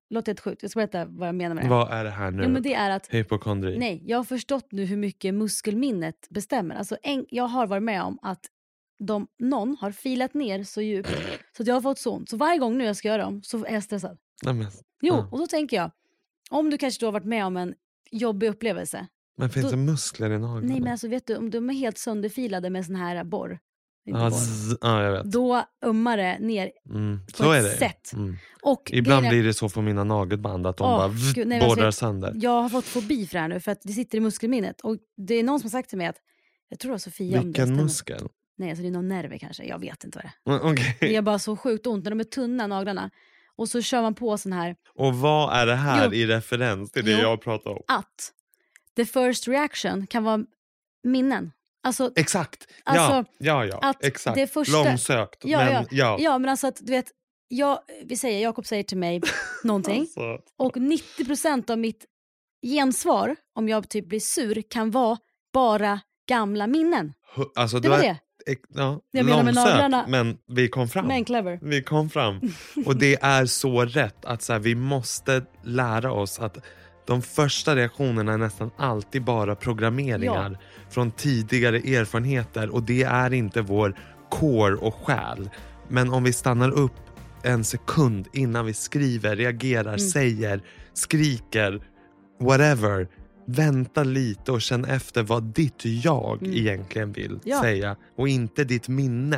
[SPEAKER 7] låter helt sjukt. Jag ska berätta vad jag menar med det.
[SPEAKER 8] Vad är det här nu?
[SPEAKER 7] Ja, men det är att,
[SPEAKER 8] hypokondri.
[SPEAKER 7] nej, jag har förstått nu hur mycket muskelminnet bestämmer. Alltså jag har varit med om att någon har filat ner så djupt så att jag har fått så ont. Så varje gång nu jag ska göra dem så är jag stressad. Och då tänker jag, om du kanske då har varit med om en jobbig upplevelse.
[SPEAKER 8] Men finns det muskler i naglarna?
[SPEAKER 7] Nej, men alltså vet du, om de är helt sönderfilade med sån här borr.
[SPEAKER 8] Jag vet.
[SPEAKER 7] Då ömmar det ner på
[SPEAKER 8] så
[SPEAKER 7] ett
[SPEAKER 8] är det.
[SPEAKER 7] sätt.
[SPEAKER 8] Och ibland blir det så för mina nagelband att de borrar sönder.
[SPEAKER 7] Jag har fått fobi för det här nu för att det sitter i muskelminnet. Och det är någon som har sagt till mig att, jag tror det var Sofia.
[SPEAKER 8] Vilken muskel?
[SPEAKER 7] Nej, alltså det är någon nerver kanske. Jag vet inte vad det är.
[SPEAKER 8] Okay.
[SPEAKER 7] Det är bara så sjukt ont när de är tunna naglarna. Och så kör man på sån här.
[SPEAKER 8] Och vad är det här i referens till det jag pratar om?
[SPEAKER 7] Att the first reaction kan vara minnen. Alltså,
[SPEAKER 8] exakt.
[SPEAKER 7] Alltså,
[SPEAKER 8] att exakt.
[SPEAKER 7] Det första,
[SPEAKER 8] långsökt.
[SPEAKER 7] Men alltså att du vet, Jakob säger till mig någonting
[SPEAKER 8] alltså.
[SPEAKER 7] Och 90% av mitt gensvar om jag typ blir sur kan vara bara gamla minnen.
[SPEAKER 8] Alltså,
[SPEAKER 7] det var det.
[SPEAKER 8] Långsökt, men vi kom fram.
[SPEAKER 7] Men clever.
[SPEAKER 8] Vi kom fram. Och det är så rätt att så här, vi måste lära oss att de första reaktionerna är nästan alltid bara programmeringar från tidigare erfarenheter. Och det är inte vår core och själ. Men om vi stannar upp en sekund innan vi skriver, reagerar, säger, skriker, whatever. Vänta lite och känn efter vad ditt jag egentligen vill säga. Och inte ditt minne.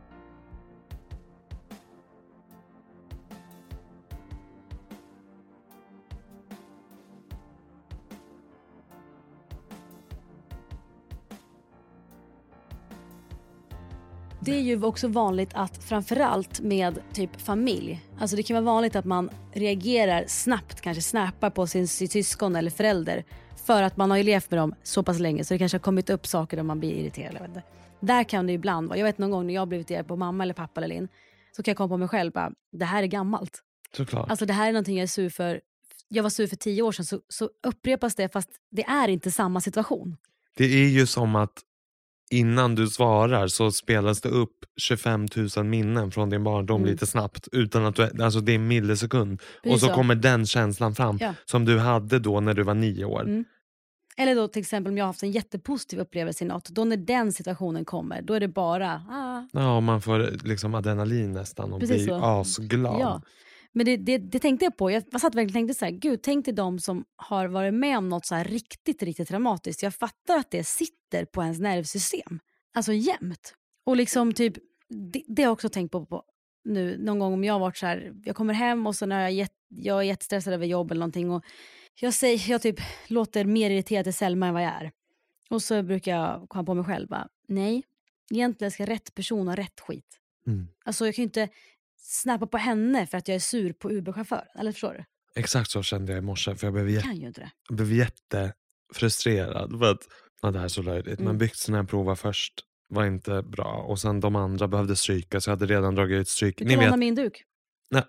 [SPEAKER 7] Det är ju också vanligt att framförallt med typ familj. Alltså det kan vara vanligt att man reagerar snabbt, kanske snappar på sin syskon eller förälder. För att man har ju levt med dem så pass länge så det kanske har kommit upp saker där man blir irriterad. Jag vet inte. Där kan det ibland vara. Jag vet någon gång när jag blivit irriterad på mamma eller pappa eller Linn. Så kan jag komma på mig själv bara, det här är gammalt.
[SPEAKER 8] Såklart.
[SPEAKER 7] Alltså det här är någonting jag är sur för. Jag var sur för 10 år sedan så upprepas det fast det är inte samma situation.
[SPEAKER 8] Det är ju som att innan du svarar så spelas det upp 25 000 minnen från din barndom lite snabbt. Utan att alltså det är en millisekund. Och så kommer den känslan fram som du hade då när du var 9 år.
[SPEAKER 7] Eller då till exempel om jag har haft en jättepositiv upplevelse i något. Då när den situationen kommer, då är det bara...
[SPEAKER 8] Ja, man får liksom adrenalin nästan och blir asglad.
[SPEAKER 7] Ja. Men det tänkte jag på. Jag satt verkligen och tänkte så här, gud, tänk till de som har varit med om något så här riktigt, riktigt traumatiskt. Jag fattar att det sitter på ens nervsystem. Alltså jämt. Och liksom typ, det har jag också tänkt på nu. Någon gång om jag har varit så här, jag kommer hem och så när jag är jättestressad över jobb eller någonting. Och jag typ låter mer irriterad till Selma än vad jag är. Och så brukar jag komma på mig själv bara, nej, egentligen ska rätt person ha rätt skit. Alltså jag kan ju inte snappa på henne för att jag är sur på Uber-chauffören. Eller förstår du?
[SPEAKER 8] Exakt så kände jag i morse. För jag blev jättefrustrerad. För att, det här är så löjligt. Men byxorna jag provade först var inte bra. Och sen de andra behövde stryka. Så jag hade redan dragit ut stryk.
[SPEAKER 7] Du kan låna min duk.
[SPEAKER 8] Nej.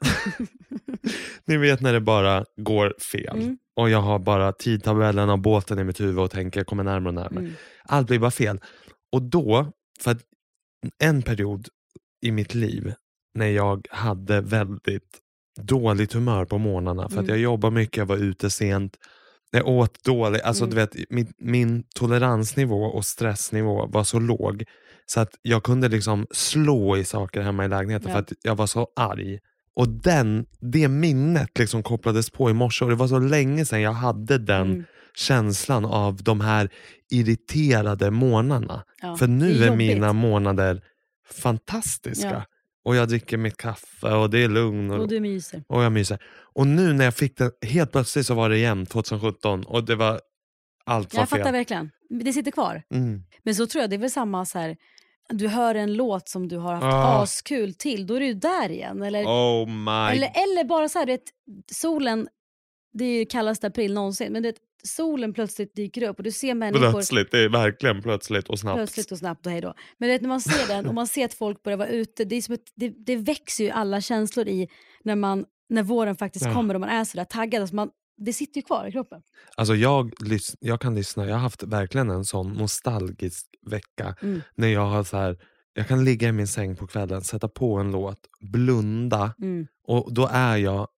[SPEAKER 8] Ni vet när det bara går fel. Och jag har bara tidtabellen av båten i mitt huvud och tänker jag kommer närmare och närmare. Allt blir bara fel. Och då, för att en period i mitt liv när jag hade väldigt dåligt humör på morgnarna för att jag jobbade mycket, jag var ute sent, jag åt dåligt, alltså du vet min toleransnivå och stressnivå var så låg så att jag kunde liksom slå i saker hemma i lägenheten för att jag var så arg. Och det minnet liksom kopplades på i morse och det var så länge sedan jag hade den känslan av de här irriterade månaderna. För nu är mina månader fantastiska. Och jag dricker mitt kaffe och det är lugn.
[SPEAKER 7] Och du myser.
[SPEAKER 8] Och jag myser. Och nu när jag fick det, helt plötsligt så var det igen 2017. Och det var allt var fel.
[SPEAKER 7] Jag fattar verkligen. Det sitter kvar. Men så tror jag det är väl samma så här. Du hör en låt som du har haft askul till. Då är du där igen. Eller, eller bara så här, solen, det är ju kallaste april någonsin. Men solen plötsligt dyker upp och du ser människor...
[SPEAKER 8] Plötsligt, det är verkligen plötsligt och snabbt.
[SPEAKER 7] Plötsligt och snabbt och hej då. Men när man ser den och man ser att folk börjar vara ute, det är som det växer ju alla känslor i när våren faktiskt kommer och man är sådär taggad. Alltså det sitter ju kvar i kroppen.
[SPEAKER 8] Alltså jag kan lyssna, jag har haft verkligen en sån nostalgisk vecka. När jag har så här, jag kan ligga i min säng på kvällen, sätta på en låt, blunda och då är jag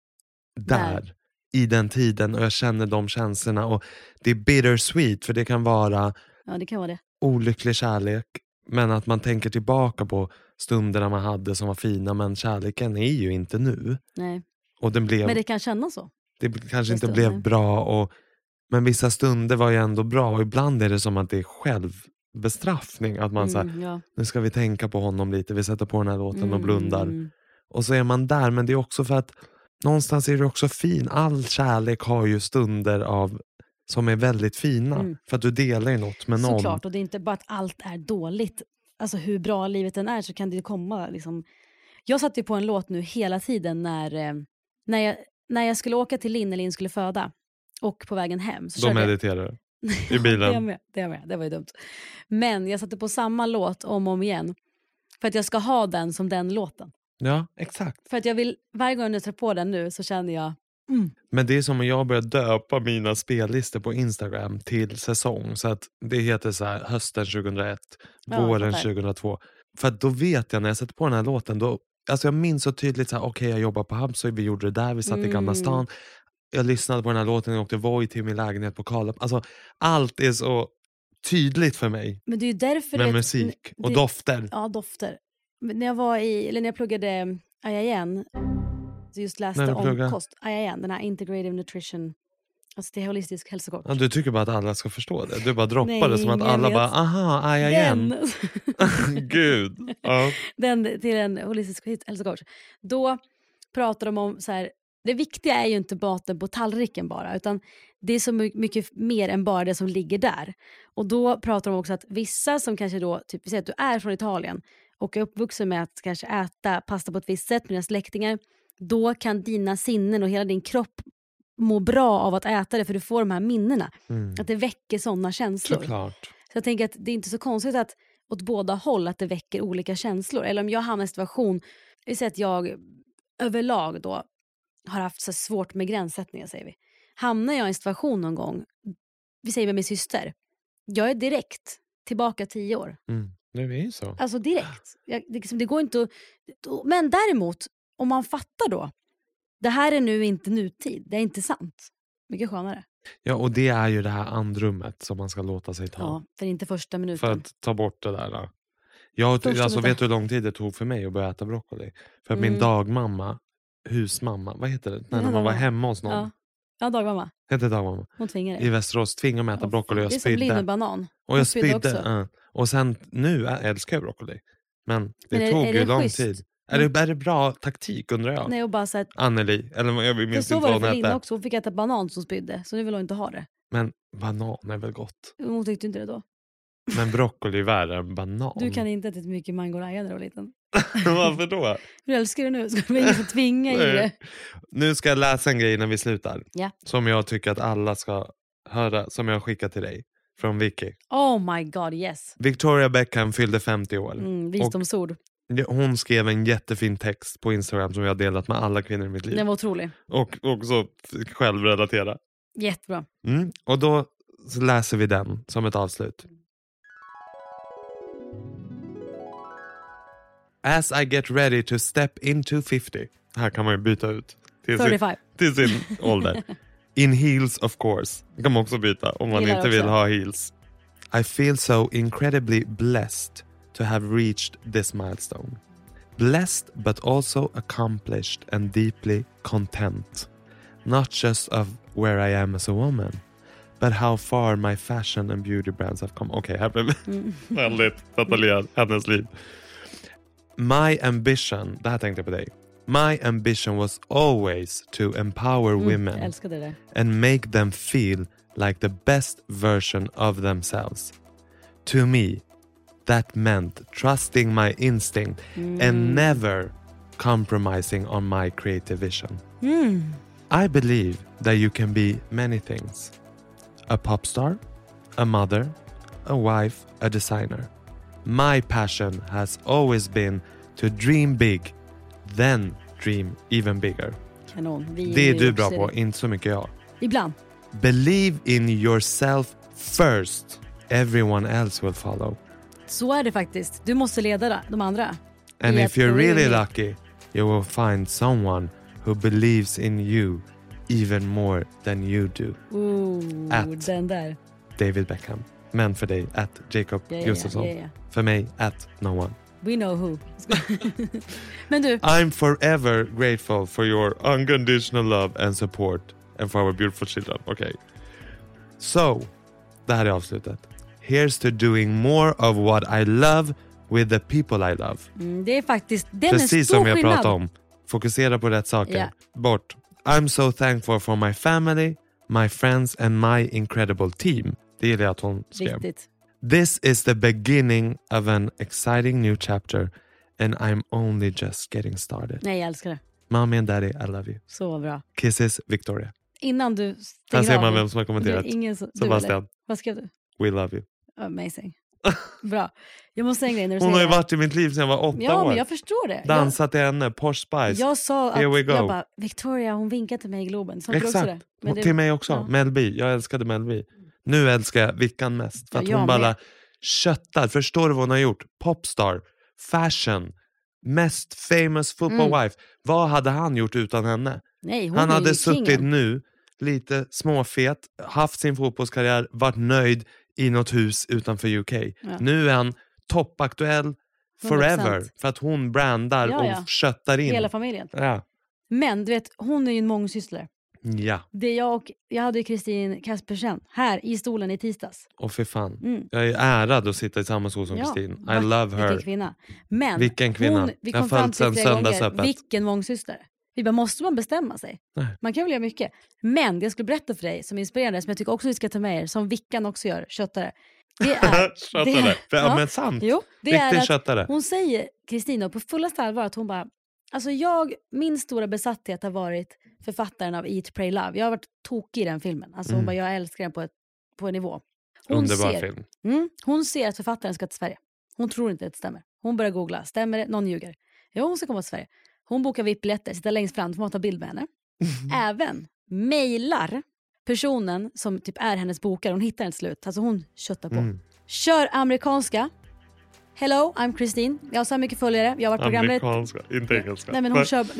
[SPEAKER 8] där i den tiden och jag känner de känslorna och det är bittersweet för det kan vara olycklig kärlek men att man tänker tillbaka på stunderna man hade som var fina men kärleken är ju inte nu.
[SPEAKER 7] Nej.
[SPEAKER 8] Och den blev,
[SPEAKER 7] men det kan kännas så.
[SPEAKER 8] Det kanske inte blev bra men vissa stunder var ju ändå bra och ibland är det som att det är självbestraffning att man säger nu ska vi tänka på honom lite, vi sätter på den här låten och blundar och så är man där men det är också för att någonstans är det också fin. All kärlek har ju stunder som är väldigt fina. För att du delar ju något med någon.
[SPEAKER 7] Såklart, och det är inte bara att allt är dåligt. Alltså hur bra livet än är så kan det komma liksom. Jag satt ju på en låt nu hela tiden när jag skulle åka till Linn när Linn skulle föda. Och på vägen hem. Så
[SPEAKER 8] då mediterar du i bilen.
[SPEAKER 7] det var ju dumt. Men jag satte på samma låt om och om igen. För att jag ska ha den som den låten.
[SPEAKER 8] Ja, exakt.
[SPEAKER 7] För att jag vill, varje gång jag tar på den nu så känner jag
[SPEAKER 8] Men det är som om jag börjar döpa mina spellistor på Instagram till säsong. Så att det heter så här hösten 2001, våren 2002. För att då vet jag när jag sätter på den här låten, då, alltså jag minns så tydligt så här, okej, jag jobbar på Hamburg, vi gjorde det där, vi satt i Gamla stan. Jag lyssnade på den här låten och åkte Voi till min lägenhet på Karlaplan. Alltså allt är så tydligt för mig.
[SPEAKER 7] Men det är ju därför
[SPEAKER 8] med musik och dofter.
[SPEAKER 7] Ja, dofter. När jag pluggade IIN, så just läste om kost. IIN, den här Integrative Nutrition, alltså det är holistisk hälsokost.
[SPEAKER 8] Ja, du tycker bara att alla ska förstå det. Du bara droppar det som att alla bara, aha, IIN. Gud. Ja.
[SPEAKER 7] Den till en holistisk hälsokost. Då pratar de om så här, det viktiga är ju inte maten på tallriken bara, utan det är så mycket mer än bara det som ligger där. Och då pratar de också att vissa som kanske då, typ vi säger att du är från Italien och är uppvuxen med att kanske äta pasta på ett visst sätt med dina släktingar, då kan dina sinnen och hela din kropp må bra av att äta det, för du får de här minnena. Att det väcker sådana känslor.
[SPEAKER 8] Såklart.
[SPEAKER 7] Så jag tänker att det är inte så konstigt att åt båda håll att det väcker olika känslor. Eller om jag hamnar i en situation, vi säger att jag överlag då har haft så svårt med gränssättningar, säger vi. Hamnar jag i en situation någon gång, vi säger med min syster, jag är direkt tillbaka 10 år.
[SPEAKER 8] Det är ju så.
[SPEAKER 7] Alltså direkt. Det går inte att, men däremot, om man fattar då, det här är nu inte nutid, det är inte sant. Mycket skönare.
[SPEAKER 8] Ja, och det är ju det här andrummet som man ska låta sig ta.
[SPEAKER 7] Ja, för inte första minuten.
[SPEAKER 8] För att ta bort det där. Vet du hur lång tid det tog för mig att börja äta broccoli? För att min dagmamma, husmamma, vad heter det? När man var hemma hos någon.
[SPEAKER 7] Ja, dagmamma.
[SPEAKER 8] Heter dagmamma.
[SPEAKER 7] Hon tvingade
[SPEAKER 8] i Västerås, tvingade mig att äta broccoli och jag spydde.
[SPEAKER 7] Det är som linnebanan.
[SPEAKER 8] Och jag spydde. Och sen, nu älskar jag broccoli. Men det tog ju lång tid. Är det bra taktik, undrar jag?
[SPEAKER 7] Nej, och bara så att
[SPEAKER 8] Anneli, eller jag minns inte vad hon hette.
[SPEAKER 7] Linda också, hon fick äta banan som spydde. Så nu vill hon inte ha det.
[SPEAKER 8] Men banan är väl gott?
[SPEAKER 7] Hon tyckte inte det då.
[SPEAKER 8] Men broccoli är värre än banan.
[SPEAKER 7] Du kan inte äta mycket mangoraja när du var liten.
[SPEAKER 8] Varför då?
[SPEAKER 7] Du älskar det nu, ska du inte tvinga i det.
[SPEAKER 8] Nu ska jag läsa en grej när vi slutar.
[SPEAKER 7] Ja.
[SPEAKER 8] Som jag tycker att alla ska höra, som jag skickar till dig. Från Vicky.
[SPEAKER 7] Oh my god, yes.
[SPEAKER 8] Victoria Beckham fyllde 50 år.
[SPEAKER 7] Visdomsord.
[SPEAKER 8] Hon skrev en jättefin text på Instagram som jag har delat med alla kvinnor i mitt liv.
[SPEAKER 7] Den var otrolig.
[SPEAKER 8] Och också själv relatera.
[SPEAKER 7] Jättebra.
[SPEAKER 8] Och då så läser vi den som ett avslut. As I get ready to step into 50. Här kan man ju byta ut. Till sin ålder. In heels of course. Det kan man också byta om man inte vill ha heels. I feel so incredibly blessed to have reached this milestone. Blessed but also accomplished and deeply content. Not just of where I am as a woman, but how far my fashion and beauty brands have come. Okej, här blev väldigt detaljerat hennes liv. My ambition, det här tänkte jag på dig. My ambition was always to empower women and make them feel like the best version of themselves. To me, that meant trusting my instinct and never compromising on my creative vision. I believe that you can be many things. A pop star, a mother, a wife, a designer. My passion has always been to dream big, then dream even bigger.
[SPEAKER 7] Kanon.
[SPEAKER 8] Det är du bra på, inte så mycket jag.
[SPEAKER 7] Ibland.
[SPEAKER 8] Believe in yourself first. Everyone else will follow.
[SPEAKER 7] Så är det faktiskt. Du måste leda de andra.
[SPEAKER 8] And if you're really lucky, you will find someone who believes in you even more than you do. At
[SPEAKER 7] den där.
[SPEAKER 8] David Beckham. Men för dig, at Jacob Gustafsson. För mig, at no one.
[SPEAKER 7] We know who. Men du.
[SPEAKER 8] I'm forever grateful for your unconditional love and support and for our beautiful children. Okay. So, det här är avslutet. Here's to doing more of what I love with the people I love.
[SPEAKER 7] Det är faktiskt
[SPEAKER 8] precis som jag pratade om. Fokusera på rätt saker.
[SPEAKER 7] Yeah.
[SPEAKER 8] Bort. I'm so thankful for my family, my friends and my incredible team. Det gillar jag att hon skrev.
[SPEAKER 7] Riktigt.
[SPEAKER 8] This is the beginning of an exciting new chapter and I'm only just getting started.
[SPEAKER 7] Nej, jag älskar det.
[SPEAKER 8] Mommy and daddy, I love you.
[SPEAKER 7] Så bra.
[SPEAKER 8] Kisses, Victoria.
[SPEAKER 7] Innan du
[SPEAKER 8] Här
[SPEAKER 7] stänger
[SPEAKER 8] ser man
[SPEAKER 7] av,
[SPEAKER 8] vem som har kommenterat. Sebastian.
[SPEAKER 7] Vad skrev du?
[SPEAKER 8] We love you.
[SPEAKER 7] Amazing. Bra. Jag måste säga en grej när du
[SPEAKER 8] Hon
[SPEAKER 7] säger
[SPEAKER 8] har ju varit i mitt liv sedan jag var 8 år.
[SPEAKER 7] Ja, men jag förstår det.
[SPEAKER 8] Dansat till henne, Posh Spice.
[SPEAKER 7] Jag sa
[SPEAKER 8] Here we
[SPEAKER 7] att
[SPEAKER 8] go.
[SPEAKER 7] jag bara, Victoria, hon vinkade till mig i Globen. Så
[SPEAKER 8] exakt.
[SPEAKER 7] också det. Men det,
[SPEAKER 8] till mig också.
[SPEAKER 7] Ja.
[SPEAKER 8] Mel B. Jag älskade Mel B. Nu älskar jag Vickan mest. För att hon bara köttar. Förstår du vad hon har gjort? Popstar. Fashion. Mest famous football wife. Vad hade han gjort utan henne?
[SPEAKER 7] Nej, hon
[SPEAKER 8] han
[SPEAKER 7] är
[SPEAKER 8] hade
[SPEAKER 7] ju
[SPEAKER 8] suttit
[SPEAKER 7] kingen.
[SPEAKER 8] nu lite småfet, haft sin fotbollskarriär, varit nöjd i något hus utanför UK.
[SPEAKER 7] Ja.
[SPEAKER 8] Nu är han toppaktuell forever
[SPEAKER 7] 100%.
[SPEAKER 8] för att hon brandar och köttar in.
[SPEAKER 7] Hela familjen.
[SPEAKER 8] Ja.
[SPEAKER 7] Men du vet, hon är ju en mångsyssler.
[SPEAKER 8] Ja.
[SPEAKER 7] Det jag hade ju Kristin Kaspersen här i stolen i tisdags.
[SPEAKER 8] Och för fan. Jag är ärad att sitta i samma stol som Kristin. I love her.
[SPEAKER 7] Vilken kvinna. Men
[SPEAKER 8] vilken kvinna.
[SPEAKER 7] vi kom fram till flera gånger, vilken mångsyster. Vi bara, måste man bestämma sig? Nej. Man kan väl göra mycket. Men det jag skulle berätta för dig som inspirerande, som jag tycker också vi ska ta med er, som Vickan också gör, köttare. Det är...
[SPEAKER 8] köttare? Ja, men sant.
[SPEAKER 7] Jo, det
[SPEAKER 8] riktigt
[SPEAKER 7] är att
[SPEAKER 8] köttare.
[SPEAKER 7] Hon säger, Kristina, på fullaste allvar att hon bara, alltså min stora besatthet har varit författaren av Eat, Pray, Love. Jag har varit tokig i den filmen. Alltså hon bara, jag älskar den på en nivå.
[SPEAKER 8] Underbar film.
[SPEAKER 7] Hon ser att författaren ska till Sverige. Hon tror inte att det stämmer. Hon börjar googla, stämmer det? Någon ljuger. Jo, hon ska komma till Sverige. Hon bokar VIP-biljetter, sitter längst fram, får man ta bild med henne. Även mejlar personen som typ är hennes bokare. Hon hittar den till slut. Alltså hon köttar på. Kör amerikanska. Hello, I'm Christine. Jag har så mycket följare. Jag har varit programledare.
[SPEAKER 8] Amerikanska, inte engelska.
[SPEAKER 7] Nej, men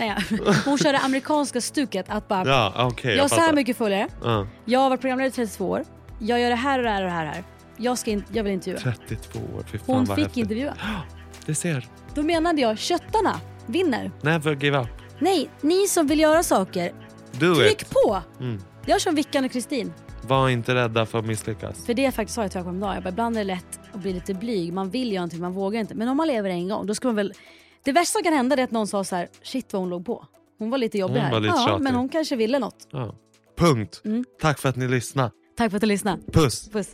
[SPEAKER 7] hon kör det amerikanska stuket att bara...
[SPEAKER 8] Ja, okay,
[SPEAKER 7] jag har så här mycket följare. Jag har varit programledare i 32 år. Jag gör det här och det här och det här. Jag vill intervjua.
[SPEAKER 8] 32 år, fy fan.
[SPEAKER 7] Hon
[SPEAKER 8] fick
[SPEAKER 7] häftigt. Intervjua.
[SPEAKER 8] Det ser.
[SPEAKER 7] Då menade jag, köttarna vinner.
[SPEAKER 8] Never give up.
[SPEAKER 7] Nej, ni som vill göra saker, tryck på. Jag som Vickan och Kristin.
[SPEAKER 8] Var inte rädda för att misslyckas.
[SPEAKER 7] För det faktiskt sa jag till honom idag. Jag bara, ibland är det lätt att bli lite blyg. Man vill göra någonting, man vågar inte. Men om man lever en gång, då ska man väl... Det värsta som kan hända är att någon sa så här, shit vad hon låg på. Hon var lite jobbig här. Ja, men hon kanske ville något.
[SPEAKER 8] Ja. Punkt. Tack för att ni lyssnade.
[SPEAKER 7] Tack för att du lyssnade.
[SPEAKER 8] Puss.
[SPEAKER 7] Puss.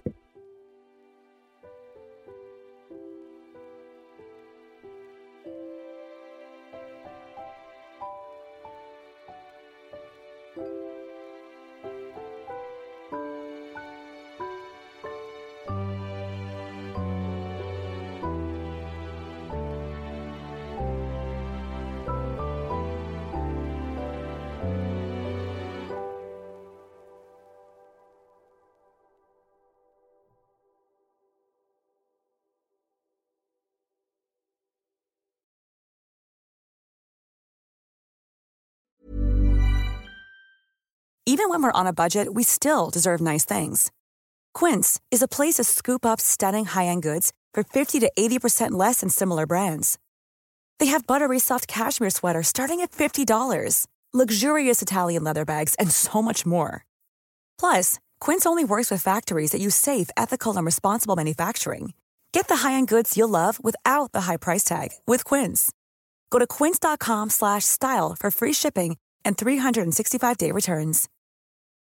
[SPEAKER 9] Even when we're on a budget, we still deserve nice things. Quince is a place to scoop up stunning high-end goods for 50 to 80% less than similar brands. They have buttery soft cashmere sweaters starting at $50, luxurious Italian leather bags, and so much more. Plus, Quince only works with factories that use safe, ethical, and responsible manufacturing. Get the high-end goods you'll love without the high price tag with Quince. Go to quince.com/style for free shipping and 365-day returns.